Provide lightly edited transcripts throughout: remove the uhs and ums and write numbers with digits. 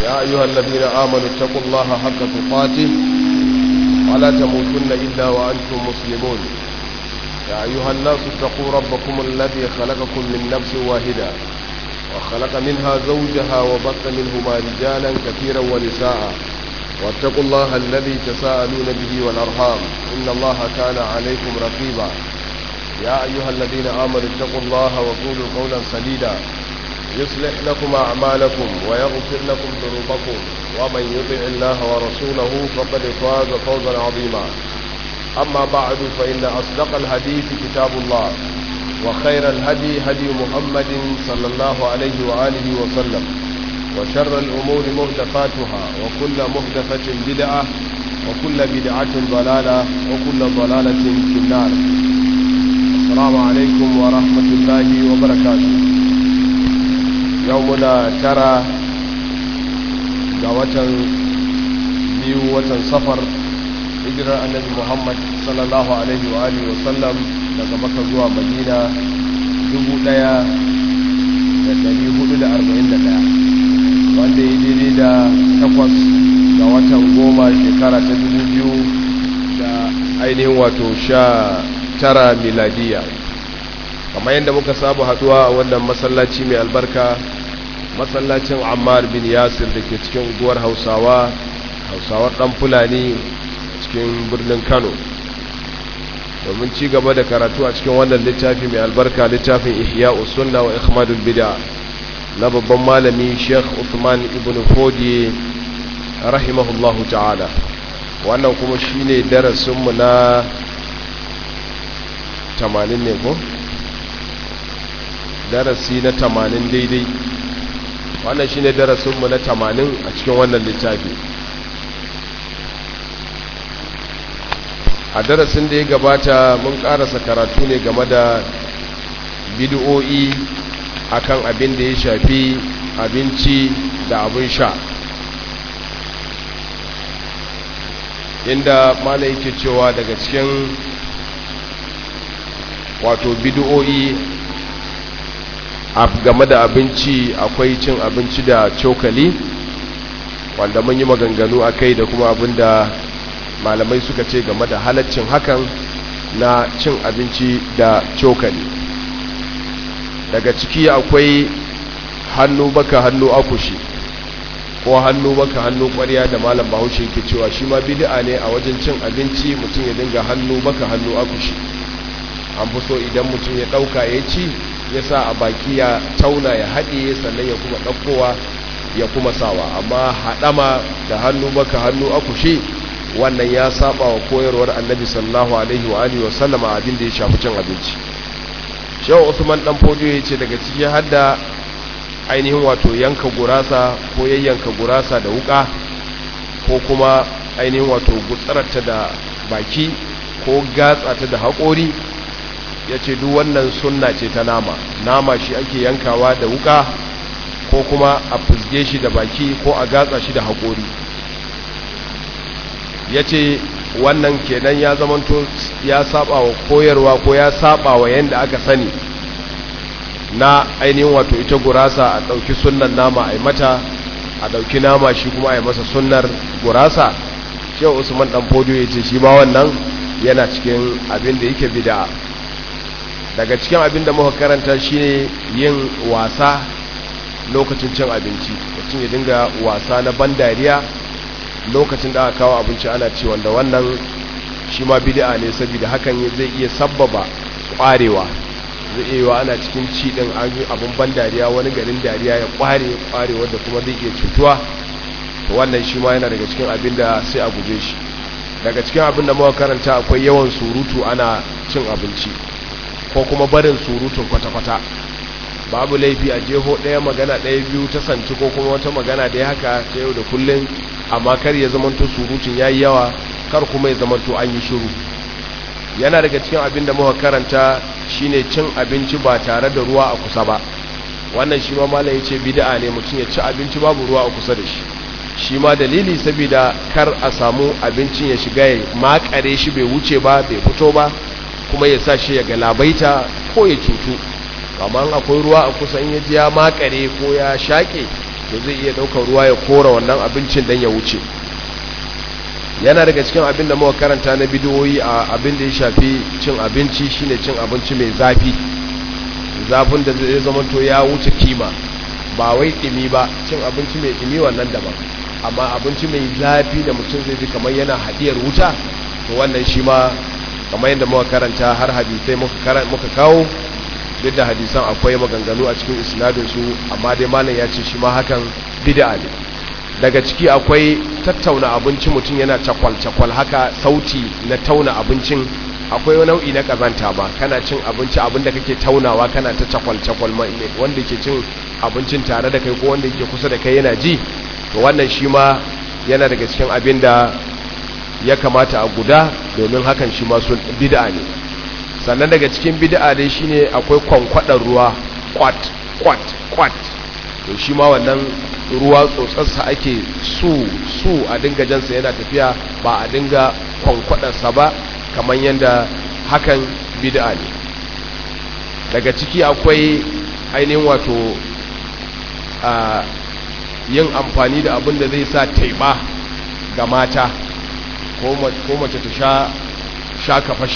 يا أيها الذين آمنوا اتقوا الله حق تقاته ولا تموتن إلا وأنتم مسلمون. يا أيها الناس اتقوا ربكم الذي خلقكم من نفس واحدة وخلق منها زوجها وبث منهما رجالا كثيرا ونساء واتقوا الله الذي تساءلون به والأرحام إن الله كان عليكم رقيبا. يا أيها الذين آمنوا اتقوا الله وقولوا قولا سديدا يصلح لكم أعمالكم ويغفر لكم ذنوبكم ومن يطع الله ورسوله فقد فاز فوزا عظيما. أما بعد فإن أصدق الحديث كتاب الله وخير الهدي هدي محمد صلى الله عليه وآله وسلم وشر الأمور محدثاتها وكل محدثة بدعة وكل بدعة ضلالة وكل ضلالة في النار. السلام عليكم ورحمة الله وبركاته. يومنا ترى جوة بيو وتن سفر هجرة النبي محمد صلى الله عليه وآله وسلم daga Makka zuwa Madina 1441 wanda ya daidai da 8 ga watan 10 shekara ta 2000 da ainihin wato 19 miladiya. kamar yadda muka saba haduwa a wannan masallaci mai albarka, masallacin Ammar bin Yasir da ke cikin unguwar Hausawar dan Fulani cikin birnin Kano, domin ci gaba da karatu a cikin wannan littafi mai albarka, littafin Ihya'us Sunna wa Ikhmadul Bid'ah na babban malami Sheikh Uthman ibn Fodi rahimahullahu ta'ala. Wannan kuma shine darasin mu na 80 ne ko? Darasi na 80 daidai. Wannan shine darasin mu na 80 a cikin wannan littafi. A darasin da ya gabata mun karasa karatu ne game da bid'o'i akan abin da ya shafi abinci da abin sha, inda malai yake cewa daga cikin wato bid'o'i game da abinci akwai cin abinci da cokali, wanda mun yi maganganu akai da kuma abin da malamai suka ce game da halaccin hakan na cin abinci da cokali. Daga ciki akwai hannu baka hannu akushi ko hannu baka hannu ƙwarya da malam Bahaushe yake cewa shi ma bid'a ne a wajen cin abinci mutum ya dinga hannu baka hannu akushi. An fi so idan mutum ya ɗauka ya ci ya sa a baki ya tauna ya haɗe sannan ya kuma ɗaukowa ya kuma sawa, amma haɗama da hannu baka hannu akushi wannan ya saba wa koyarwar annabi sallallahu alaihi wa alihi wa sallama abin da ya shafi cin abinci. Shehu Usman dan Fodiyo yace daga cikin hadda ainihin wato yanka gurasa ko yayyanka gurasa da wuka ko kuma ainihin wato gutsararta da baki ko gatsata da haƙori. Yace duk wannan sunna ce ta nama shi ake yankawa da wuka ko kuma a fusge shi da baki ko a gatsa shi da haƙori. ya ce wannan kenan ya zamanto ya saba wa koyarwa ko ya saba wa yanda aka sani na ainihin wato ita gurasa a ɗauki sunnan nama a yi mata, a ɗauki nama shi kuma a yi masa sunnar gurasa. Shehu Usman ɗan Fodiyo ya ce shi ma wannan yana cikin abin da yake bid'a. Daga cikin abin da muka karanta shine yin wasa lokacin cin abinci, mutum ya dinga wasa na ban dariya lokacin da aka kawo abinci ana ci, wanda wannan shi ma bid'a ne, saboda hakan zai iya sabbaba kwarewa. Zai iya wa ana cikin ci din an yi abin ban dariya, wani garin dariya ya kware wanda kuma zai iya cutuwa. To wannan shi ma yana daga cikin abin da sai a guje shi. Daga cikin abin da muka karanta akwai yawan surutu ana cin abinci ko kuma barin surutun kwata-kwata. Babu laifi a jeho ɗaya magana ɗaya biyu ta sanci ko kuma wata magana da ya haka ta yau da kullum, amma kar ya zamanto surutun yayi yawa, kar kuma ya zamanto an yi shiru. Yana daga cikin abin da muka karanta shine cin abinci ba tare da ruwa a kusa ba. Wannan shi ma malai yace bid'a ne mutum ya ci abinci babu ruwa a kusa da shi. Shi ma dalili saboda kar a samu abincin ya shiga ya makare shi bai wuce ba, bai fito ba, kuma ya sa shi ya galabaita ko ya cutu. Amma akwai ruwa a kusa in ya ji ya makare ko ya shaƙe, to zai iya ɗaukar ruwa ya kora wannan abincin don ya wuce. Yana daga cikin abin da muka karanta na bidiyoyi a abin da ya shafi cin abinci shine cin abinci mai zafi, zafin da zai zama to ya wuce kima, ba wai ɗimi ba. Cin abinci mai ɗimi wannan daban, amma abinci mai zafi da mutum zai ji kamar yana haɗiyar wuta, to wannan shi ma kamar yadda muka karanta har hadisai muka kawo, duk da hadisan akwai maganganu a cikin isnadinsu, amma dai malam ya ce shi ma hakan bid'a ne. Daga ciki akwai tattauna abinci, mutum yana cakwal-cakwal haka, sauti na tauna abincin akwai nau'i na kazanta ba. Kana cin abinci, abin da kake taunawa kana ta cakwal-cakwal, wanda ke cin abincin tare da kai ko wanda ke kusa da kai yana ji, to wannan shi ma yana daga cikin abin da ya kamata a guda, domin hakan shi ma sun bid'a ne. Sannan daga cikin bid'a dai shine akwai kwankwadar ruwa, kwat, to shi ma wannan ruwa tsotsarsa ake su a dinga jansa yana tafiya, ba a dinga kwankwadarsa ba, kamar yadda hakan bid'a ne. Daga ciki akwai ainihin wato yin amfani da abin da zai sa taiba ga mata, ko mace ta sha kafashe.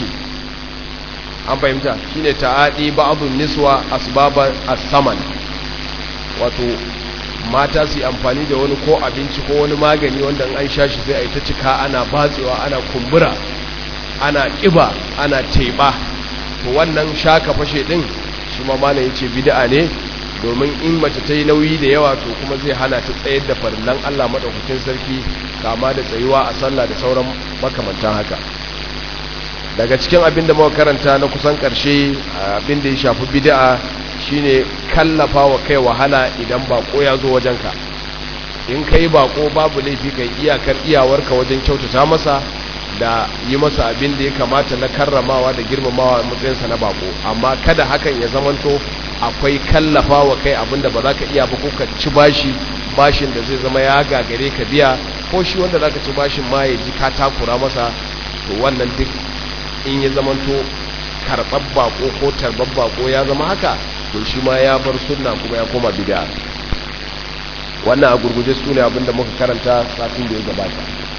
An fahimta, shine ta'adi ba'dun niswa asbaban as-saman, wato mata su amfani da wani ko abinci ko wani magani wanda an sha shi sai a yi ta cika, ana batsewa, ana kumbura, ana ƙiba, ana teba. To wannan shaka fashe din shi ma malam yace bid'a ne, domin in mace ta yi nauyi da yawa to kuma zai hana ta tsayar da farillan Allah madaukakin sarki, kama da tsayuwa a sallah da sauran makamantan haka. Daga cikin abin da muka karanta na kusan ƙarshe, abin da ya shafi bid'a shine kallafa wa kai wahala idan bako ya zo wajenka. In kai bako babu laifi kai iyakar iyawarka wajen kyautata masa da yi masa abin da ya kamata na karramawa da girmamawa matsayinsa na bako, amma kada hakan ya zamanto akwai kallafa wa kai abin da ba za ka iya ba, ko ka ci bashin da zai zama ya gagare ka biya, ko shi wanda za ka ci bashin ma ya ji ka takura masa. To wannan duk in ya zamanto karɓar bako ko tarbar bako ya zama haka, to shi ma ya bar sunna kuma ya koma bid'a. Wannan a gurguje su ne abinda muka karanta satin da ya gabata.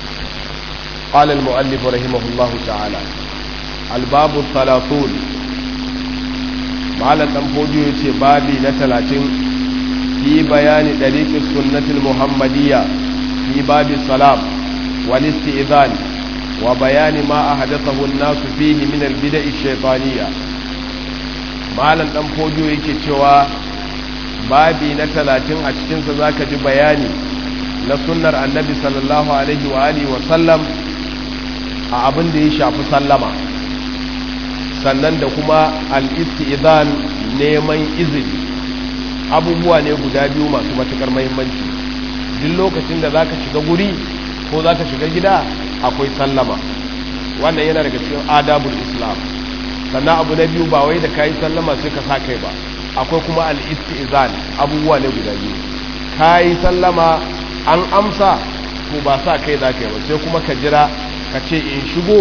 قال المؤلف رحمه الله تعالى الباب الثلاثون. malam dan fodiyo yace babi na 30 fi bayani dariqis sunnatil muhammadiyya fi babi salam wal istizan wa bayani ma ahdathahu an-nas fihi min al-bida'i ash-shaytaniyya. malam dan fodiyo yake cewa babi na 30 a cikin sa zaka ji bayani na sunnar annabi sallallahu alaihi wa alihi wa sallam a abin da ya shafi sallama, sannan da kuma al-istizan, neman izini. Abubuwa ne guda biyu masu matukar muhimmanci. Duk lokacin da zaka shiga guri ko zaka shiga gida akwai sallama, wannan yana daga cikin adabul islam. Sannan abu na biyu, ba wai da kai sallama sai ka sa kai ba, akwai kuma al-istizan. Abubuwa ne guda biyu, kai sallama an amsa ko ba sa kai zaka yi ba, sai kuma ka jira ka ce in shigo,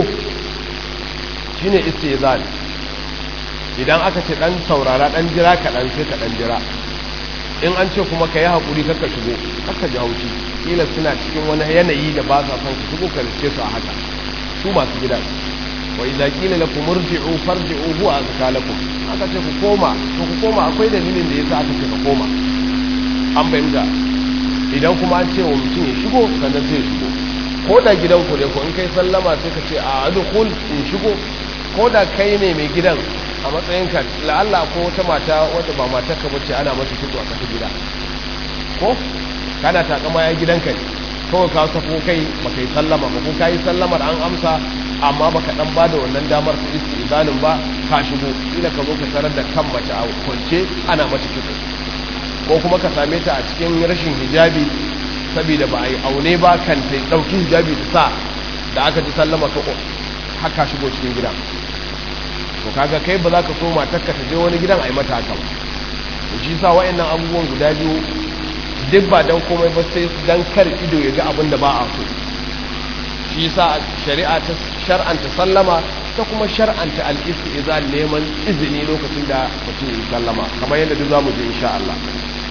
shine istizan. Idan aka ce dan saurara, dan jira kaɗan, sai ka dan jira. In an ce kuma ka yi haƙuri kakka shigo, kakka ji haushi, kila suna cikin wani yanayi da ba sa son ka shigo, ka riske su a haka, su masu gida. Wa idza qila lakum irji'u farji'u huwa azka lakum, aka ce ku koma, to ku koma, akwai dalilin da yasa aka ce ka koma. An fahimta. Idan kuma an ce wa mutum ya shigo, sannan sai ya shigo. Ko da gidanku ne ko in kai sallama sai ka ce a adkhul, in shigo. Ko da kai ne mai gidan a matsayinka, la'alla ko wata mata wadda ba matarka bace ana mata fito a kasa gida, ko kana takama ya gidanka ne, kawai ka sako kai baka yi sallama ba, ko ka yi sallamar an amsa amma baka dan bada wannan damar ta istizanin ba, ka shigo, ila ka zo ka tarar da kan mace a kwance ana mata fito, ko kuma ka same ta a cikin rashin hijabi saboda ba a yi aune ba, kan ta dauki hijabi ta sa da aka ji sallama ka haka shigo cikin gida. To kaga kai ba za ka so matarka ta je wani gidan a yi mata haka ba. To shi sa wayannan abubuwan guda biyu duk ba dan komai ba sai dan kar ido ya ga abin da ba a so. Shi sa shari'a ta shar'anta sallama, ta kuma shar'anta al-istizan, neman izini lokacin da mutum ya sallama, kamar yadda duk zamu je insha Allah.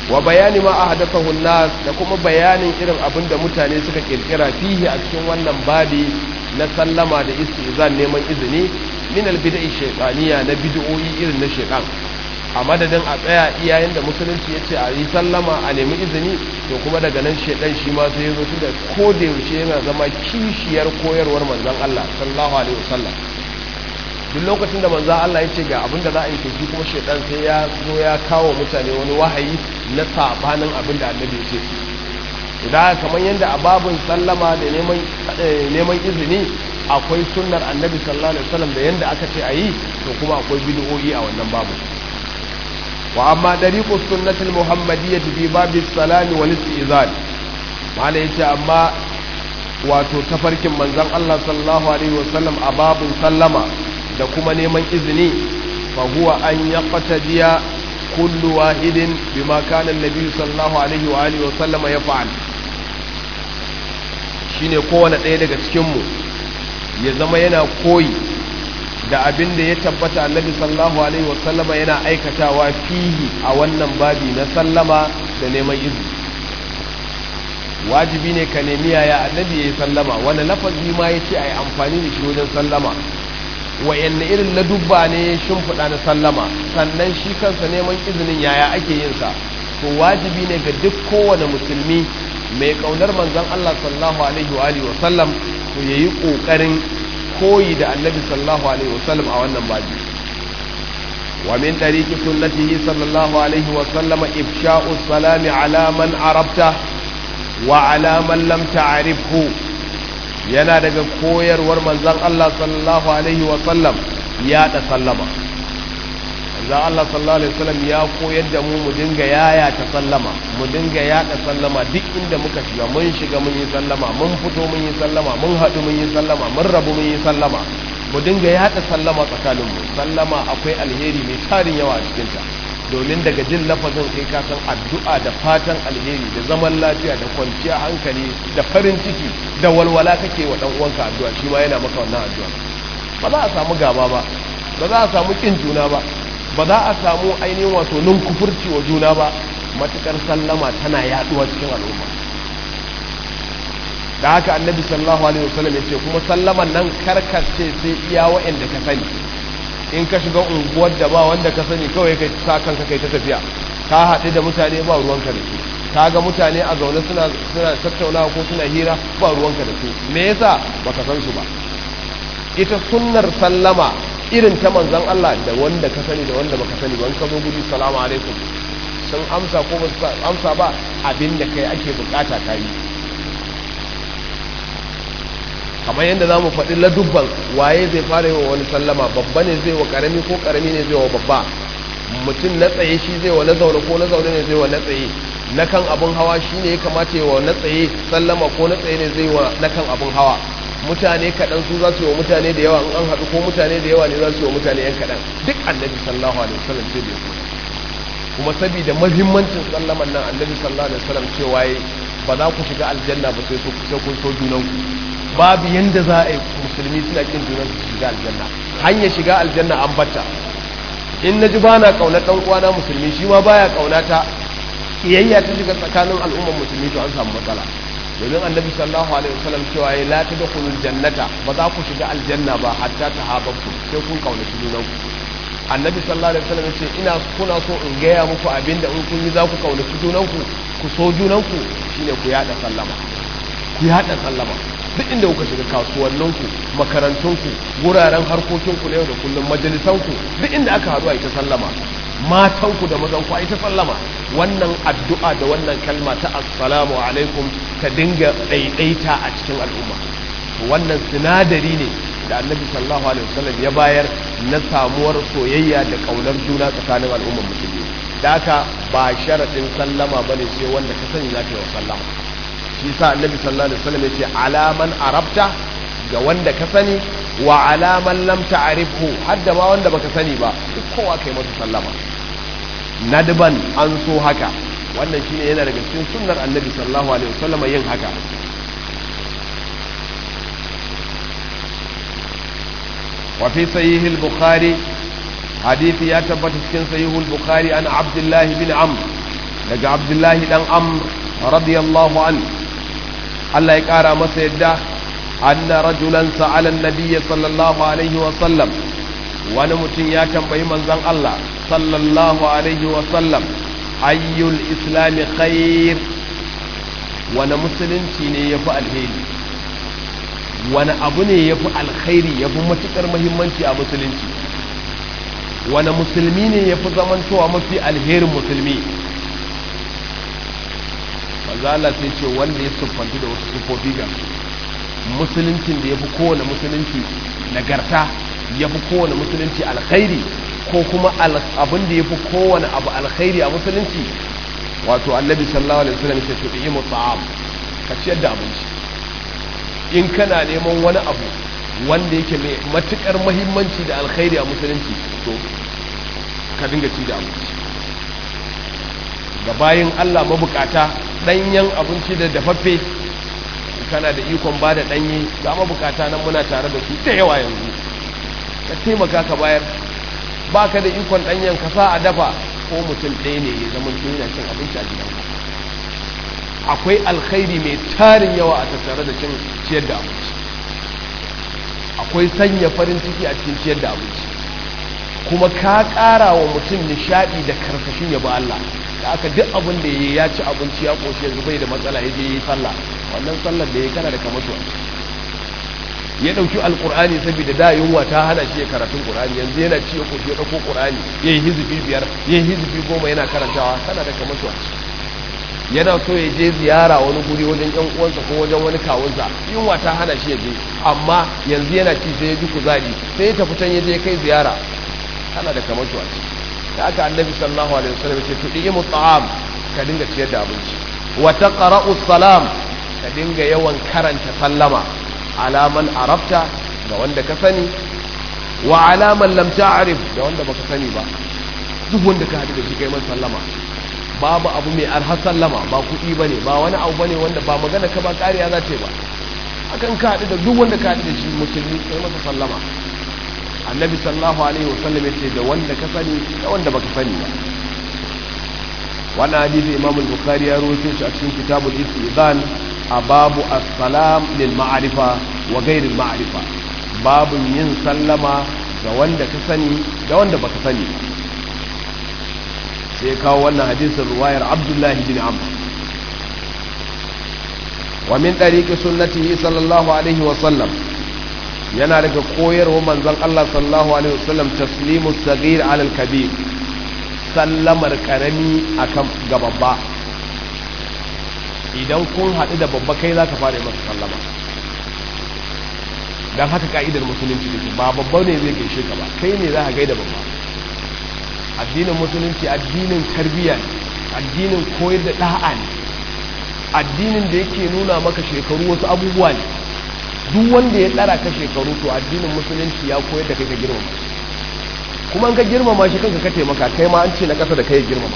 wa bayani ma ahdathahu an-nas da kuma bayanin irin abin da mutane suka kirkira fihi a cikin wannan babi na sallama da istizan neman izini min al-bid'i shaytaniya na bid'o'i irin na shaytan a madadin a tsaya iyayen da musulunci yace a yi sallama a nemi izini to kuma daga nan shaytan shi ma sai ya zo da ko da yaushe yana zama kishiyar koyarwar manzon Allah sallallahu alaihi wasallam duk lokacin da manzon Allah yace ga abin da za a yi shi kuma shaytan sai ya zo ya kawo mutane wani wahayi na sabanin abin da annabi ya ce idan kamar yadda a babun sallama da neman izini akwai sunnar annabi sallallahu alaihi wasallam da yanda aka ce a yi to kuma akwai bid'o'i a wannan babu wa amma dariqu sunnatul muhammadiyyah bi babis salam wal istizan mala yace amma wato tafarkin manzon Allah sallallahu alaihi wasallam a babun sallama da kuma neman izini fa huwa an yaqtadiya kullu wahidin bima kana annabi sallallahu alaihi wa alihi wasallam yaf'al shine kowane ɗaya daga cikin mu ya zama yana koyi da abin da ya tabbata annabi sallallahu alaihi wasallama yana aikatawa fihi a wannan babi na sallama da neman izini wajibi ne ka nemi yaya annabi ya yi sallama wani lafazi ma ya ce a yi amfani da shi wajen sallama wayanne irin ladubba ne shimfiɗa na sallama sannan shi kansa neman izinin yaya ake yin sa to wajibi ne ga duk kowane musulmi mai kaunar manzon Allah sallallahu alaihi wa alihi wasallam to yayi kokarin koyi da annabi sallallahu alaihi wasallam a wannan babi wa min tariqi sunnatihi sallallahu alaihi wasallam ifsha'u salami ala man arabta wa ala man lam ta'rifhu yana daga koyarwar manzon Allah sallallahu alaihi wasallam ya da sallama manzon Allah sallallahu alaihi wasallam ya koyar da mu dinga yaya ta sallama mu dinga yada sallama duk inda muka shiga mun yi sallama mun fito mun yi sallama mun haɗu mun yi sallama mun rabu mun yi sallama mu dinga yada sallama tsakanin mu sallama akwai alheri mai tarin yawa a cikin ta domin daga jin lafazin kai ka san addu'a da fatan alheri da zaman lafiya da kwanciya hankali da farin ciki da walwala kake wa dan uwanka addu'a shi ma yana maka wannan addu'a ba za a samu gaba ba ba za a samu kin juna ba ba za a samu ainihin wato nun kufurci wa juna ba matukar sallama tana yaduwa cikin al'umma da haka annabi sallallahu alaihi wasallam ya ce kuma sallaman nan karkace sai iya wa'anda ka sani in ka shiga unguwar da ba wanda ka sani kawai kai sa kanka kai ta tafiya ka haɗu da mutane ba ruwanka da su ka ga mutane a zaune suna tattaunawa ko suna hira ba ruwanka da su me yasa baka san su ba ita sunnar sallama irin ta manzon Allah da wanda ka sani da wanda baka sani ba in ka zo guri salamu alaikum sun amsa ko ba su amsa ba abin da kai ake bukata ka yi kamar yadda za mu faɗi ladubban waye zai fara yi wa wani sallama babba ne zai wa ƙarami ko ƙarami ne zai wa babba mutum na tsaye shi zai wa na zaune ko na zaune ne zai wa na tsaye na kan abin hawa shi ne ya kamata yi wa na tsaye sallama ko na tsaye ne zai wa na kan abin hawa mutane kaɗan su za su yi wa mutane da yawa in an haɗu ko mutane da yawa ne za su yi wa mutane yan kaɗan duk annabi sallallahu alaihi wasallam sai da ya kuma saboda mahimmancin sallaman nan annabi sallallahu alaihi wasallam cewa ba za ku shiga aljanna ba sai kun so junanku babu yanda za a yi musulmi suna kin junan su shiga aljanna hanyar shiga aljanna an batta in naji ba na kaunar dan uwana musulmi shi ma baya kaunata kiyayya ta shiga tsakanin al'ummar musulmi to an samu matsala domin annabi sallallahu alaihi wasallam cewa la tadkhulul jannata ba za ku shiga aljanna ba hatta tahabbu sai kun kaunaci junanku annabi sallallahu alaihi wasallam yace ina kuna so in gaya muku abinda in kun yi za ku kaunaci junanku ku so junanku shine ku yada sallama ku yada sallama duk inda kuka shiga kasuwanninku makarantunku wuraren harkokinku na yau da kullum majalisanku duk inda aka haɗu a ita sallama matanku da mazanku a ita sallama wannan addu'a da wannan kalma ta assalamu alaikum ta dinga ɗaiɗaita a cikin al'umma wannan sinadari ne da annabi sallallahu alaihi wasallam ya bayar na samuwar soyayya da ƙaunar juna tsakanin al'ummar musulmi da haka ba sharaɗin sallama bane sai wanda ka sani za ka yi wa sallama shi sa annabi sallallahu alaihi wasallam yace alaman arabta ga wanda ka sani wa alaman lam ta'rifhu hadda ma wanda baka sani ba duk kowa kai masa sallama nadban an so haka wannan shine yana daga cikin sunnar annabi sallallahu alaihi wasallam yin haka wa fi sahih al-bukhari hadisi ya tabbata cikin sahih al-bukhari an abdullah bin amr daga Abdullahi dan Amr radiyallahu anhu Allah ya kara masa yadda anna rajulan sa'ala an-nabiy sallallahu alaihi wa sallam wani mutum ya tambayi manzon Allah sallallahu alaihi wa sallam ayyul islami khair, wani musulunci ne yafi alheri, wani abu ne yafi alkhairi yafi matukar muhimmanci a musulunci, wani musulmi ne yafi zamantowa mafi alherin musulmi. manzo Allah sai ce wanda ya siffantu da wasu sifofi ga musuluncin da yafi kowane musulunci nagarta, yafi kowane musulunci alkhairi, ko kuma abin da yafi kowane abu alkhairi a musulunci, wato annabi sallallahu alaihi wasallam ya ce tu'imu ta'am, ka ciyar da abinci. in kana neman wani abu wanda yake mai matukar muhimmanci da alkhairi a musulunci, to ka dinga ci da abinci ga bayin Allah mabukata. Danyen abinci da dafaffe, kana da ikon ba da danye ga mabukata nan muna tare da su da yawa yanzu, ka taimaka ka bayar. ba ka da ikon danyen ka sa a dafa, ko mutum ɗaya ne ya zama yana cin abinci a gidanka. akwai alkhairi mai tarin yawa a tattare da ciyar da abinci, akwai sanya farin ciki a cikin ciyar da abinci, kuma ka ƙara wa mutum nishaɗi da karkashin yabo Allah. da aka duk abin da ya ci abinci ya ƙoshi yanzu bai da matsala, ya je yi sallah, wannan sallar da ya kana da kamato. ya ɗauki alƙur'ani saboda da yunwa ta hana shi ya karatun ƙur'ani, yanzu yana ci ya ƙoshi ya ɗauko ƙur'ani ya yi hizifi 5 ya yi hizifi 10 yana karantawa, kana da kamato. yana so ya je ziyara wani guri wajen ƴan uwansa ko wajen wani kawunsa, yunwa ta hana shi ya je, amma yanzu yana ci sai ya ji kuzari, sai ya tafi can ya je kai ziyara, kana da kamato. da aka annabi sallallahu alaihi wasallam ce tudimu ta'am, ka dinga ciyar da abinci, wa taqra'u salam, ka dinga yawan karanta sallama, alaman arabta ga wanda ka sani, wa alaman lam ta'rif da wanda baka sani ba. duk wanda ka hadu da shi kai man sallama. babu abu mai arha sallama, ba kuɗi bane, ba wani abu bane wanda ba magana ka ba kariya za ta yi ba. akan ka hadu da duk wanda ka hadu da shi musulmi kai masa sallama. annabi sallallahu alaihi wasallam yace da wanda ka sani da wanda baka sani ba. wannan hadisi Imam al-Bukhari ya rawaito shi a cikin kitabul istizan a babu as-salam lil ma'rifa wa ghayr al-ma'rifa, babu yin sallama ga wanda ka sani da wanda baka sani ba. sai kawo wannan hadisin ruwayar Abdullah bin Amr. wa min tariqi sunnatihi sallallahu alaihi wasallam, yana daga koyarwa manzon Allah sallallahu alaihi wasallam taslimu saghir ala al-kabir, sallamar karami akan gababba. idan kun haɗu da babba kai zaka fara masa sallama, dan haka ka'idar musulunci take, ba babba ne zai gaishe ka ba, kai ne za ka gaida babba. addinin musulunci addinin tarbiyya ne, addinin koyar da da'a ne, addinin da yake nuna maka shekaru wasu abubuwa ne. duk wanda ya tsara ka shekaru, to addinin musulunci ya koyar da kai ka girmama, kuma an ka girmama shi kanka ka taimaka, kai ma an ce na ƙasa da kai girmama.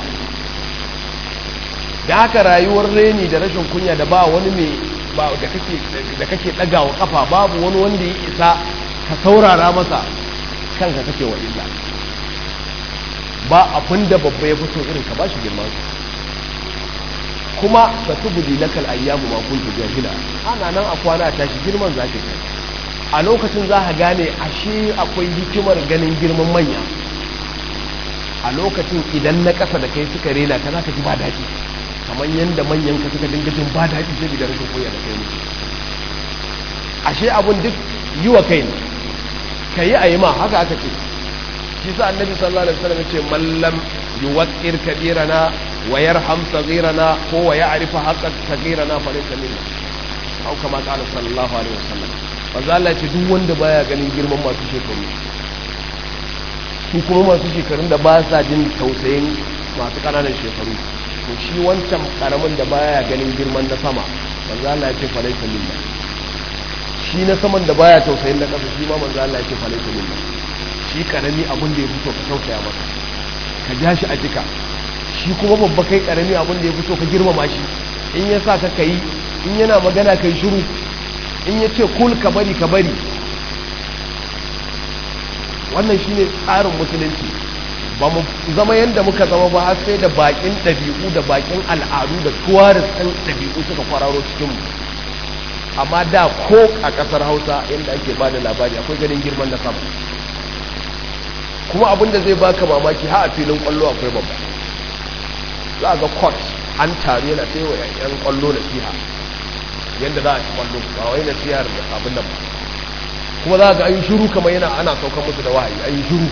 da haka rayuwar reni da rashin kunya da ba wani mai da kake ɗagawa kafa, babu wani wanda ya isa ka saurara masa, kanka kake wa illa. ba abin da babba ya fito irin ka ba shi girman su, kuma ba su budi lakal ayyamu ma kuntu jahila, ana nan a kwana tashi girman za ka kai. a lokacin za ka gane ashe akwai hikimar ganin girman manya. a lokacin idan na ƙasa da kai suka rena ka za ka ji ba daɗi, kamar yadda manyan ka suka dinga jin ba daɗi sai da rashin koya da kai musu. ashe abun duk yi wa kai ne, ka yi a yi ma, haka aka ce. shi sa annabi sallallahu alaihi wasallam ya ce mallam yuwaqqir kabirana wa yarham saghirana ko wa ya'rifu haqqa saghirana fa laysa minna, au kama qala sallallahu alaihi wasallam. manzo Allah ya ce duk wanda baya ganin girman masu shekaru, su kuma masu shekarun da ba sa jin tausayin masu ƙananan shekaru, to shi wancan karamin da baya ganin girman na sama, manzo Allah ya ce fa laysa minna. shi na saman da baya tausayin na ƙasa, shi ma manzo Allah ya ce fa laysa minna. shi karami abin da ya fito ka tausaya masa, ka ja shi a jika. shi kuma babba kai karami abin da ya fito ka girmama shi. in ya sa ka kai, in yana magana kai shiru, in ya ce kul ka bari ka bari. wannan shine tsarin musulunci. ba mu zama yadda muka zama ba har sai da bakin ɗabi'u da bakin al'adu da tuwarisan ɗabi'u suka kwararo cikinmu. Amma da ko a ƙasar Hausa yadda ake ba da labari akwai ganin girman na sama, kuma abinda zai baka mamaki ha a filin ƙwallo akwai babba. Za a ga court an taru yana ta yi wa 'yan ƙwallo nasiha yadda za a ci ƙwallo, ba wai nasihar abin nan ba. Kuma za a ga an yi shuru kamar ana saukan musu da wahayi, an yi shuru.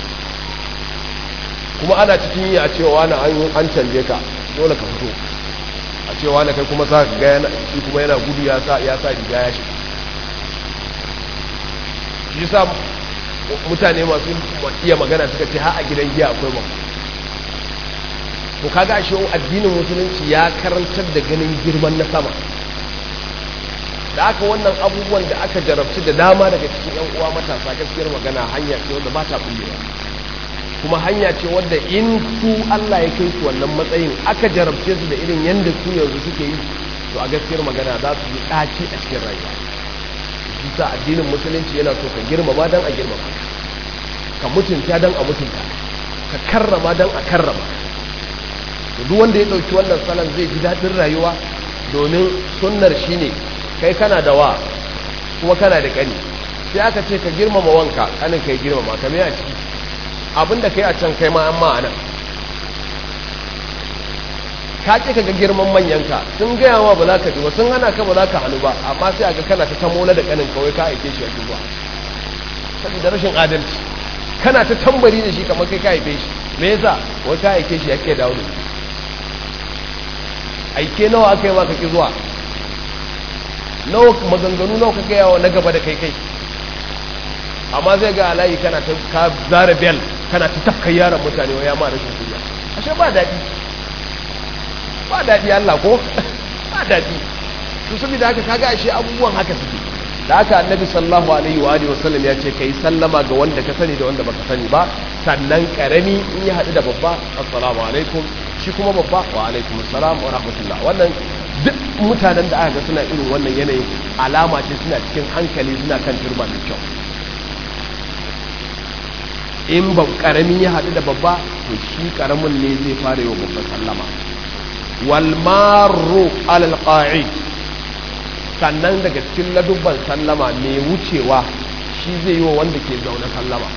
Kuma ana cikin yi a cewa na an canje ka dole ka fito, a cewa na kai kuma sa ka ga shi kuma yana gudu ya sa riga ya shiga. Shi sa mutane masu iya magana suka ce ha a gidan giya akwai ba. To kaga shi addinin musulunci ya karantar da ganin girman na sama. Da aka wannan abubuwan da aka jarabci da dama daga cikin yan uwa matasa, gaskiyar magana hanya ce wanda ba ta bullewa, kuma hanya ce wadda in su Allah ya kai su wannan matsayin aka jarabce su da irin yanda su yanzu suke yi, to a gaskiyar magana za su yi ɗaci a cikin rayuwa. Bisa addinin musulunci yana so ka girmama dan a girmama, ka mutunta dan a mutunta, ka karrama dan a karrama. Duk wanda ya ɗauki wannan salon zai ji daɗin rayuwa, domin sunnar shine kai kana da wa kuma kana da ƙani, sai aka ce ka girmama wanka, ƙanin ka yi girmama ka, me a ciki abinda kai a can kai ma an ma'ana. Ka ce ka ga girman manyanka, sun gaya ma ba za ka ji ba, sun hana ka ba za ka hannu ba, amma sai aka kana ta tamola da ƙanin kawai ka aike shi a zuwa, saboda rashin adalci kana ta tambari da shi kamar kai ka haife shi. Me yasa? wai ka aike shi ya ke dawo da shi. Aike nawa aka yi ma ka ki zuwa, nawa maganganu nawa ka gaya wa na gaba da kai, amma zai ga alayi kana ta ka zara bel kana ta tafka yaran mutane wa ya ma rashin kunya. Ashe ba daɗi, ba daɗi Allah ko ba daɗi. to saboda haka kaga ashe abubuwan haka suke. Da haka annabi sallallahu alaihi wa alihi wasallam ya ce kai sallama ga wanda ka sani da wanda baka sani ba, sannan karami in ya haɗu da babba assalamu alaikum, shi kuma babba wa alaikum assalam wa rahmatullah. Wannan duk mutanen da aka ga suna irin wannan yanayin alama ce suna cikin hankali, suna kan turba mai kyau. In ba karami ya haɗu da babba, to shi karamin ne zai fara yi wa babban sallama. Wal marru alal qa'id, sannan daga cikin ladubban sallama mai wucewa shi zai yi wa wanda ke zaune sallama.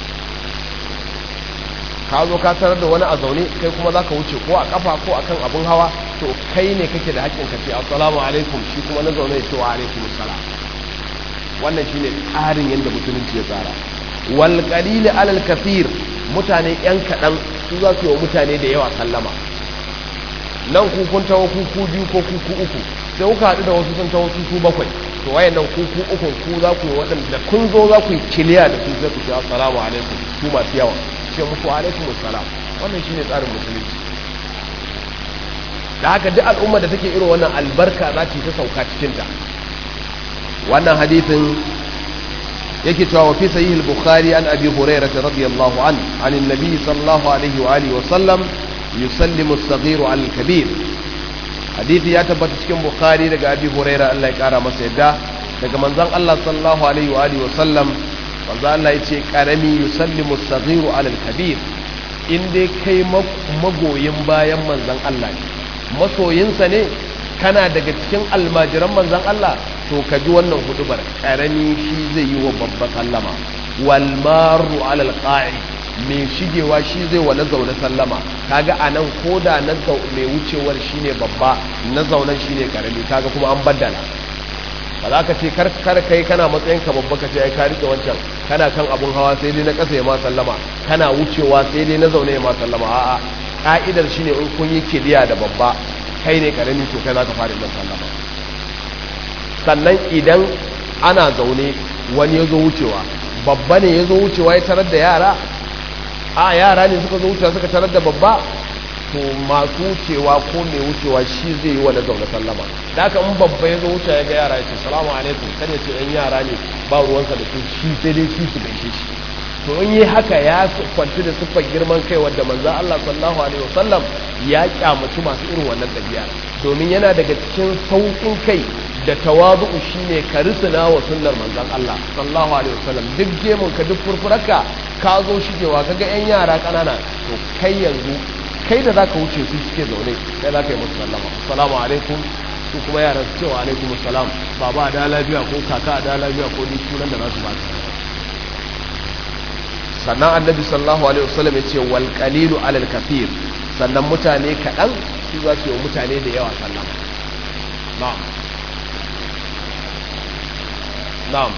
Ka zo ka tarar da wani a zaune, kai kuma za ka wuce ko a kafa ko a kan abin hawa, to kai ne kake da haƙƙin ka ce assalamu alaikum, shi kuma na zaune ya ce wa alaikum assalam. Wannan shi ne tsarin yadda musulunci ya tsara. Wal qalili alal kathir, mutane yan kaɗan su za su yi wa mutane da yawa sallama. Nan ku kun tawo ku biyu ko ku uku, sai kuka haɗu da wasu sun tawo su bakwai, to wayan nan ku uku ku za ku yi waɗanda kun zo za ku yi kiliya da su, sai ku ce assalamu alaikum, ku masu yawa ce muku alaikum assalam. Wannan shine tsarin musulunci. Da haka duk al'umma da take irin wannan albarka za ta sauka cikin ta. Wannan hadisin yake cewa wa fi sahih al-bukhari an abi hurairah radiyallahu anhu an an-nabi sallallahu alaihi wa alihi wa sallam yusallimu as-saghiru 'ala al-kabir. Hadisi ya tabbata cikin bukhari daga abi hurairah, Allah ya kara masa yadda, daga manzon Allah sallallahu alaihi wa alihi wa sallam, manzon Allah yace karami yusallimu as-saghiru 'ala al-kabir. In dai kai magoyin bayan manzon Allah ne, masoyinsa ne, kana daga cikin almajiran manzon Allah, to ka ji wannan hudubar, karami shi zai yi wa babba sallama. Wal maru alal qa'id, mai shigewa shi zai wa na zaune sallama. Kaga anan koda na mai wucewar shine babba, na zaunen shine karami, kaga kuma an baddala. Ba za ka ce kar kai kana matsayin ka babba ka ce ai ka rike wancan, kana kan abun hawa sai dai na kasa ya ma sallama, kana wucewa sai dai na zaune ya ma sallama. A'a, ka'idar shine in kun yi kiliya da babba, kai ne karami, to kai za ka fara yin sallama. Sannan idan ana zaune wani ya zo wucewa, babba ne ya zo wucewa ya tarar da yara, a yara ne suka zo wucewa suka tarar da babba, to masu wucewa ko mai wucewa shi zai yi wani zaune sallama. Da haka in babba ya zo wucewa ya ga yara ya ce salamu alaikum, kan ya ce ɗan yara ne ba ruwansa da su, shi sai dai shi su gaishe shi. To in yi haka ya kwanci da siffar girman kai wadda manzan Allah sallallahu alaihi wasallam ya kyamaci masu irin wannan ɗabi'a, domin yana daga cikin sauƙin kai da tawadu'u shine ka risina wa sunnar manzon Allah sallallahu alaihi wasallam duk gemun ka duk furfurarka ka zo shigewa kaga yan yara kanana to kai yanzu kai da zaka wuce su suke zaune kai zaka yi musu sallama assalamu alaikum su kuma yaran su cewa alaikum assalam baba da lafiya ko kaka da lafiya ko duk sunan da za su ba su sannan annabi sallallahu alaihi wasallam ya ce wal qalilu alal kathir sannan mutane kadan su za su yi mutane da yawa sallama na'am na'am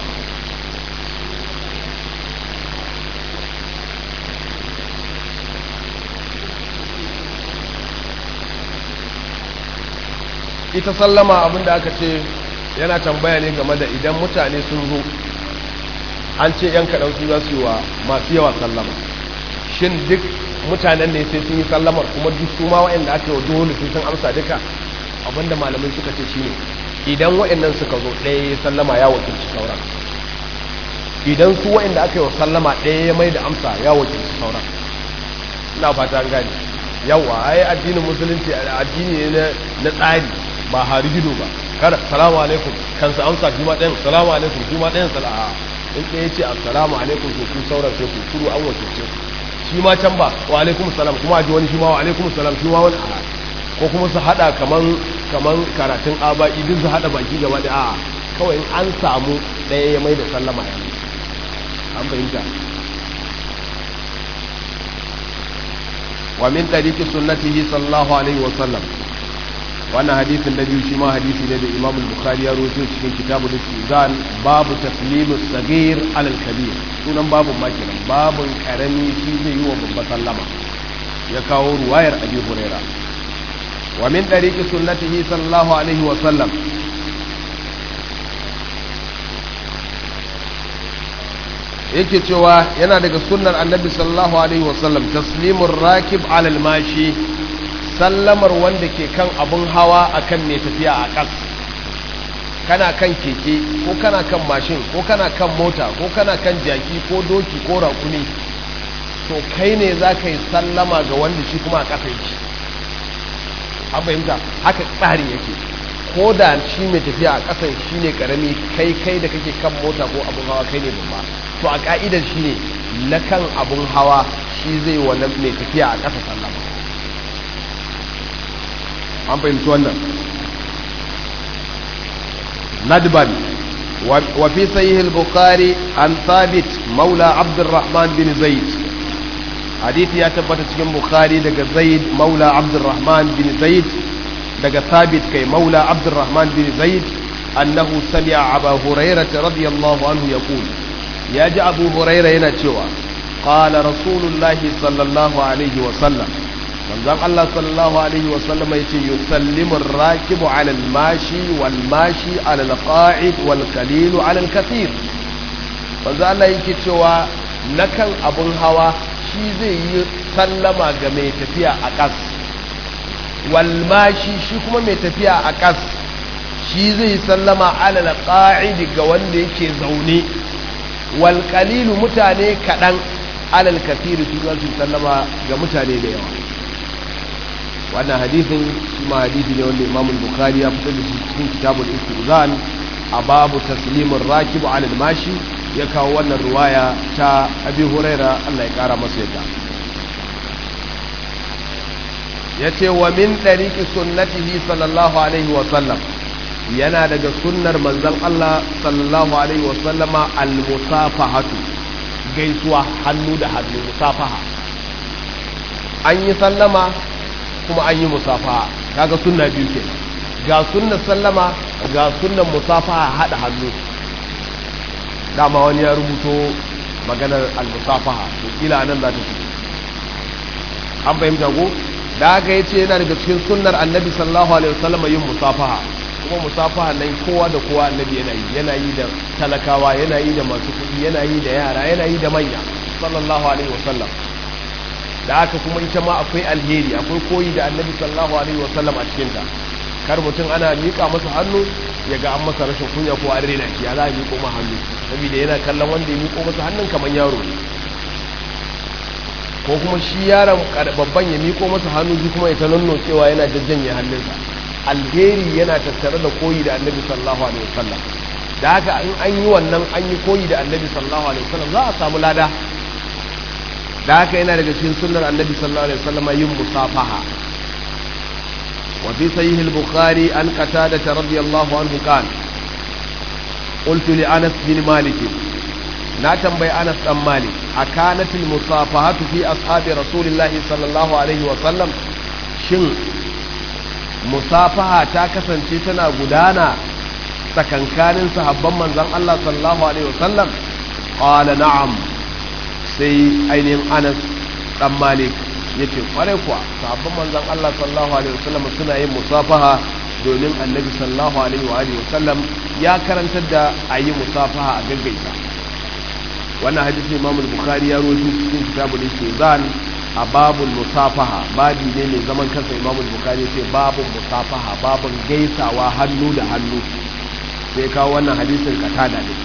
ita sallama abinda aka ce yana tambaya ne game da idan mutane sun zo an ce yan kaɗan su za su yi wa masu yawa sallama shin duk mutanen ne sai sun yi sallamar kuma duk su ma waɗanda aka yi wa dole sai sun amsa duka abinda malamai suka ce shine idan waɗannan suka zo ɗaya ya sallama ya wakilci sauran idan su waɗanda aka yi wa sallama ɗaya ya mai da amsa ya wakilci sauran ina fata an gane yawa ai addinin musulunci addini ne na tsari ba harigido ba kada salamu alaikum kansa amsa shi ma ɗayan salamu alaikum shi ma ɗayan sala'a in ɗaya ce assalamu alaikum to kun sauran sai ku kuru an wakilce shi ma can ba wa alaikum salam kuma a ji wani shi ma wa alaikum salam shi ma wani ko kuma su hada kaman karatun aba'i duk su hada baki gaba da a'a kawai in an samu ɗaya ya mai da sallama ya an fahimta wa min tariqi sunnatihi sallallahu alaihi wa sallam wannan hadisin da biyu shi ma hadisi ne da Imam al-Bukhari ya rawaito cikin kitabul istizan babu taslimus sagir alal kabir sunan babun makinan babun karami shi zai yi wa babba sallama ya kawo ruwayar Abi Huraira wa min tariqi sunnatihi sallallahu alaihi wa sallam yake cewa yana daga sunnar annabi sallallahu alaihi wa sallam taslimur rakib alal mashi sallamar wanda ke kan abun hawa akan mai tafiya a ƙas kana kan keke ko kana kan mashin ko kana kan mota ko kana kan jaki ko doki ko raƙumi to kai ne za ka yi sallama ga wanda shi kuma a ƙasa yake an fahimta haka tsari yake ko da shi mai tafiya a ƙasan shi ne ƙarami kai da kake kan mota ko abun hawa kai ne babba to a ƙa'idar shi ne na kan abun hawa shi zai wannan mai tafiya a ƙasa sallama an fahimci wannan nadban wa fi sahih al-bukhari an thabit maula abdurrahman bin zaid hadisi ya tabbata cikin bukhari daga zaid maula abdurrahman bin zaid daga thabit kai maula abdurrahman bin zaid annahu sami'a abu hurairah radiyallahu anhu yaqul ya ji abu hurairah yana cewa qala rasulullahi sallallahu alaihi wa sallam manzon Allah sallallahu alaihi wa sallama yace yusallimu ar-rakibu 'ala al-mashi wal mashi 'ala al-qa'id wal qalil 'ala al-kathir manzon Allah yake cewa nakan abun hawa shi zai yi sallama ga mai tafiya a ƙas wal mashi shi kuma mai tafiya a ƙas shi zai sallama 'ala al-qa'id ga wanda yake zaune wal qalil mutane kadan 'ala al-kathir shi zai sallama ga mutane da yawa wannan hadisin kuma hadisi ne wanda Imam Bukhari ya fitar da shi cikin kitabul istizan a babu taslimur rakib ala al-mashi ya kawo wannan ruwaya ta Abi Huraira Allah ya kara masa yadda yace wa min tariqi sunnatihi sallallahu alaihi wa sallam yana daga sunnar manzon Allah sallallahu alaihi wa sallama al-musafahatu gaisuwa hannu da hannu musafaha an yi sallama kuma an yi musafaha kaga sunna biyu ke ga sunnar sallama ga sunnar musafaha hada hannu dama wani ya rubuto maganar al-musafaha to kila nan za ta fito an fahimta ko da haka yace yana daga cikin sunnar annabi sallallahu alaihi wasallam yin musafaha kuma musafaha nan kowa da kowa annabi yana yi da talakawa yana yi da masu kuɗi yana yi da yara yana yi da manya sallallahu alaihi wasallam da haka kuma ita ma akwai alheri akwai koyi da annabi sallallahu alaihi wasallam a cikinta kar mutum ana miƙa masa hannu ya ga an masa rashin kunya ko an rena shi ya za a miƙo ma hannu saboda yana kallon wanda ya miƙo masa hannun kamar yaro ne ko kuma shi yaron babban ya miƙo masa hannu shi kuma ya ta nonno cewa yana jajjanye hannunsa alheri yana tattare da koyi da annabi sallallahu alaihi wasallam. Da haka in an yi wannan an yi koyi da annabi sallallahu alaihi wasallam za a samu lada. Da haka yana daga cikin sunnar annabi sallallahu alaihi wasallam yin musafaha. wa fi sahih al-bukhari an qatada radiyallahu anhu qala qultu li Anas bin Malik, na tambayi Anas dan Malik, akanat al-musafahatu fi ashabi rasulillahi sallallahu alaihi wasallam, shin musafaha ta kasance tana gudana tsakankanin sahabban manzon Allah sallallahu alaihi wasallam? Qala na'am. Sai ainihin Anas dan Malik yace kware kuwa sahabban manzon Allah sallallahu alaihi wasallam suna yin musafaha, domin annabi sallallahu alaihi wa alihi wasallam ya karantar da ayi musafaha a gaggaita. Wannan hadisi Imam al-Bukhari ya rawaito cikin kitabul Istizan a babul musafaha, babi ne mai zaman kansa. Imam al-Bukhari ce babun musafaha, babun gaisawa hannu da hannu, sai kawo wannan hadisin katada ne.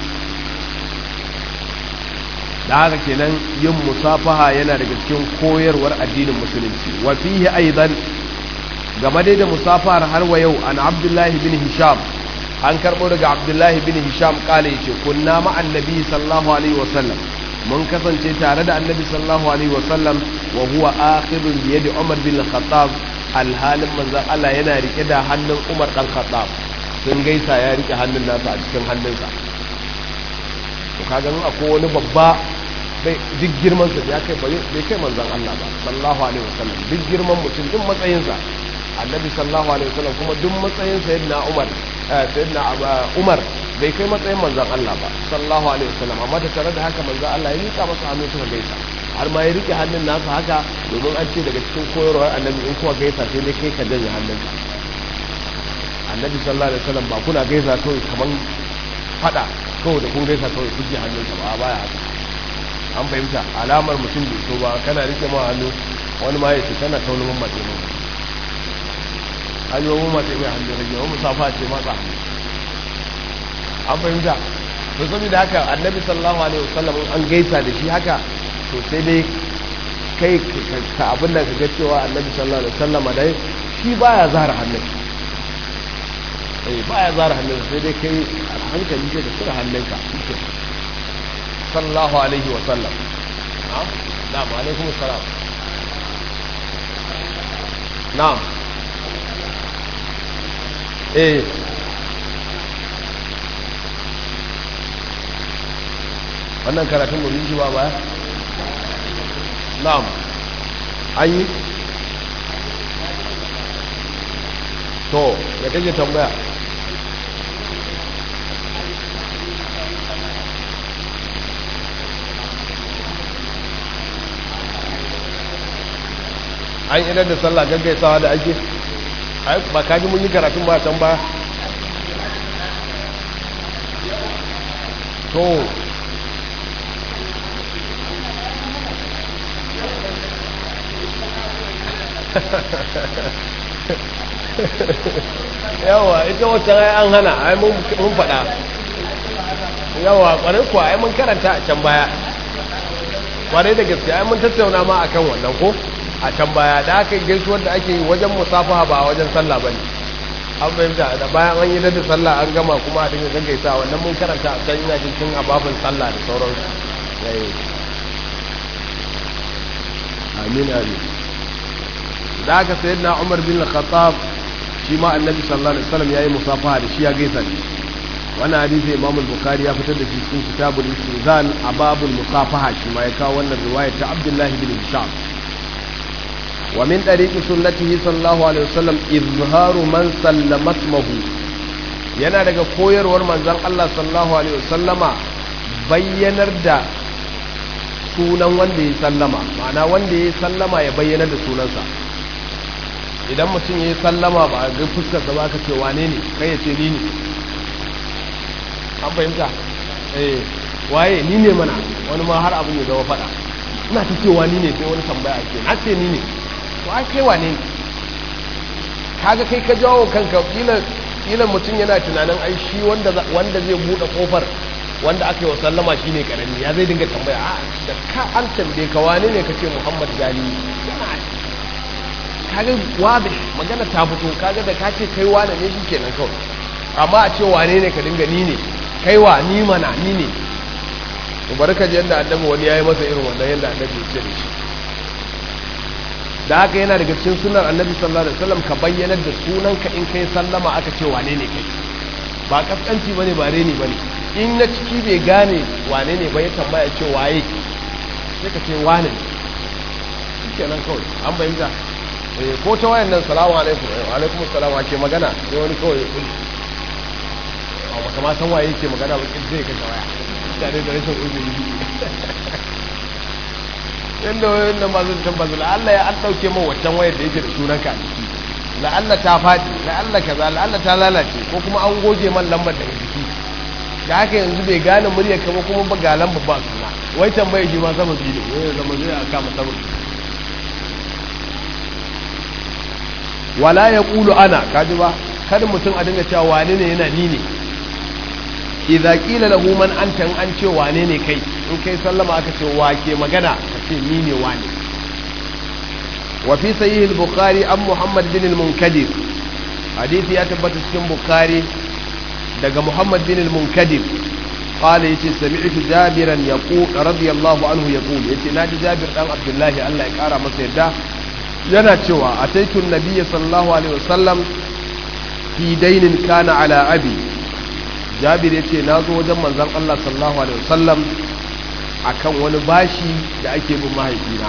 da haka kenan yin musafaha yana daga cikin koyarwar addinin musulunci. wa fihi aidan, game dai da musafahar har wa yau, an Abdullahi bin Hisham, an karbo daga Abdullahi bin Hisham kale yace kunna ma annabi sallallahu alaihi wasallam, mun kasance tare da annabi sallallahu alaihi wasallam, wa huwa akhidun bi yadi Umar bin Khattab, alhalin manzon Allah yana rike da hannun Umar dan Khattab, sun gaisa ya rike hannun nasa a cikin hannunsa. to kaga in akwai wani babba duk girman sa ya kai bai kai manzon Allah ba sallallahu alaihi wasallam, duk girman mutum duk matsayin sa annabi sallallahu alaihi wasallam, kuma duk matsayin sayyidina Umar bai kai matsayin manzon Allah ba sallallahu alaihi wasallam. amma da tare da haka manzon Allah ya rika masa hannu suka gaisa, har ma ya rike hannun nasa haka, domin an ce daga cikin koyarwar annabi in kuwa gaisa sai dai kai ka janye hannunka. annabi sallallahu alaihi wasallam ba kuna gaisa kawai kaman fada kawai da kun gaisa kawai kuke hannunka ba, baya haka. an fahimta alamar mutum bai so ba, kana rike ma hannu wani ma ya ce kana taunin mun matse mun hanyoyin matse mai hannu rage wani musafa ce matsa. an fahimta to saboda haka annabi sallallahu alaihi wasallam an gaisa da shi haka, to sai dai kai ka abin da ka ga cewa annabi sallallahu alaihi wasallam dai shi baya zara hannun, baya zara hannun, sai dai kai hankali sai da tsira hannunka sallallahu alaihi wasallam. na'am, alaikum assalam. na'am, wannan karatun mu shi ba baya. na'am, an yi to da kake tambaya. an idar da sallah gaggaisawa da ake, ba kaji mun yi karatun ba can ba. to yawa ita wata an hana, ai mun faɗa. yawa kwarai kuwa ai mun karanta a can baya, kwarai da gaske ai mun tattauna ma akan wannan ko a can baya, da aka gaisuwar da ake yi wajen musafaha ba wajen sallah bane. an fahimta, da bayan an yi da sallah an gama kuma a dinga gaisa, wannan mun karanta a can ina cikin ababin sallah da sauransu. amin amin. da aka sayyidina Umar bin Khattab shi ma annabi sallallahu alaihi wasallam yayi musafaha da shi, ya gaisa ne. wannan hadisi Imam al-Bukhari ya fitar da shi cikin kitabul Istizan a babul musafaha, shi ma ya kawo wannan riwaya ta Abdullah bin Hisham. wa min tariqi sunnatihi sallallahu alaihi wasallam izharu man sallama ismuhu, yana daga koyarwar manzon Allah sallallahu alaihi wasallama bayyanar da sunan wanda ya sallama, ma'ana wanda ya sallama ya bayyanar da sunansa. idan mutum ya sallama ba a ga fuskarsa ba ka ce wane ne, kai ya ce ni ne. an fahimta, waye ni ne mana, wani ma har abin ya zama fada, ina ta cewa ni ne, sai wani tambaya ake na ce ni ne, to ai kai wane ne? kaga kai ka jawo kanka. kila mutum yana tunanin ai shi wanda zai bude kofar wanda aka yi wa sallama shi ne karami, ya zai dinga tambaya. a da ka an tambaye ka wane ne, ka ce Muhammad Gali, kaga wabe magana ta fito kaga da ka ce kai wane ne shikenan kawai amma a ce wane ne ka dinga ni ne kai wa ni mana ni ne to barka ji yanda annabi wani yayi masa irin wannan yanda annabi ya ce da shi da haka yana daga cikin sunnar annabi sallallahu alaihi wasallam ka bayyanar da sunanka in kai sallama aka ce wane ne kai ba kaskanci bane ba reni bane in na ciki bai gane wane ne ba ya tambaya ce waye sai ka ce wane ne shikenan kawai an bayyana ko ta wayan nan salamu alaikum wa alaikum assalam ake magana sai wani kawai ya kuli a baka ma san waye yake magana ba zai kashe waya tare da rashin uzuri yanda wayoyin nan ba zai tambaza la'alla ya an dauke min wancan wayar da yake da sunan ka jiki la'alla ta fadi la'alla kaza la'alla ta lalace ko kuma an goge man lambar daga jiki da haka yanzu bai gane muryar ka ba kuma ba ga lambar ba suna wai tambaye shi ma sababi ne wai zama zai aka masa sababi wala yaqulu ana kaji ba kada mutum a dinga cewa wane ne yana ni ne idza qila lahu man anta an ce wane ne kai in kai sallama aka ce wa ke magana ka ce ni ne wane wa fi sahih al-bukhari an muhammad bin al-munkadir hadisi ya tabbata cikin bukhari daga muhammad bin al-munkadir qala yace sami'tu jabiran yaqul radiyallahu anhu yaqul yace naji jabir dan abdullahi Allah ya kara masa yadda yana cewa ataitu an-nabiy sallallahu alaihi wasallam fi dainin kana ala abi jabir ya ce na zo wajen manzan Allah sallallahu alaihi wasallam akan wani bashi da ake bin mahaifina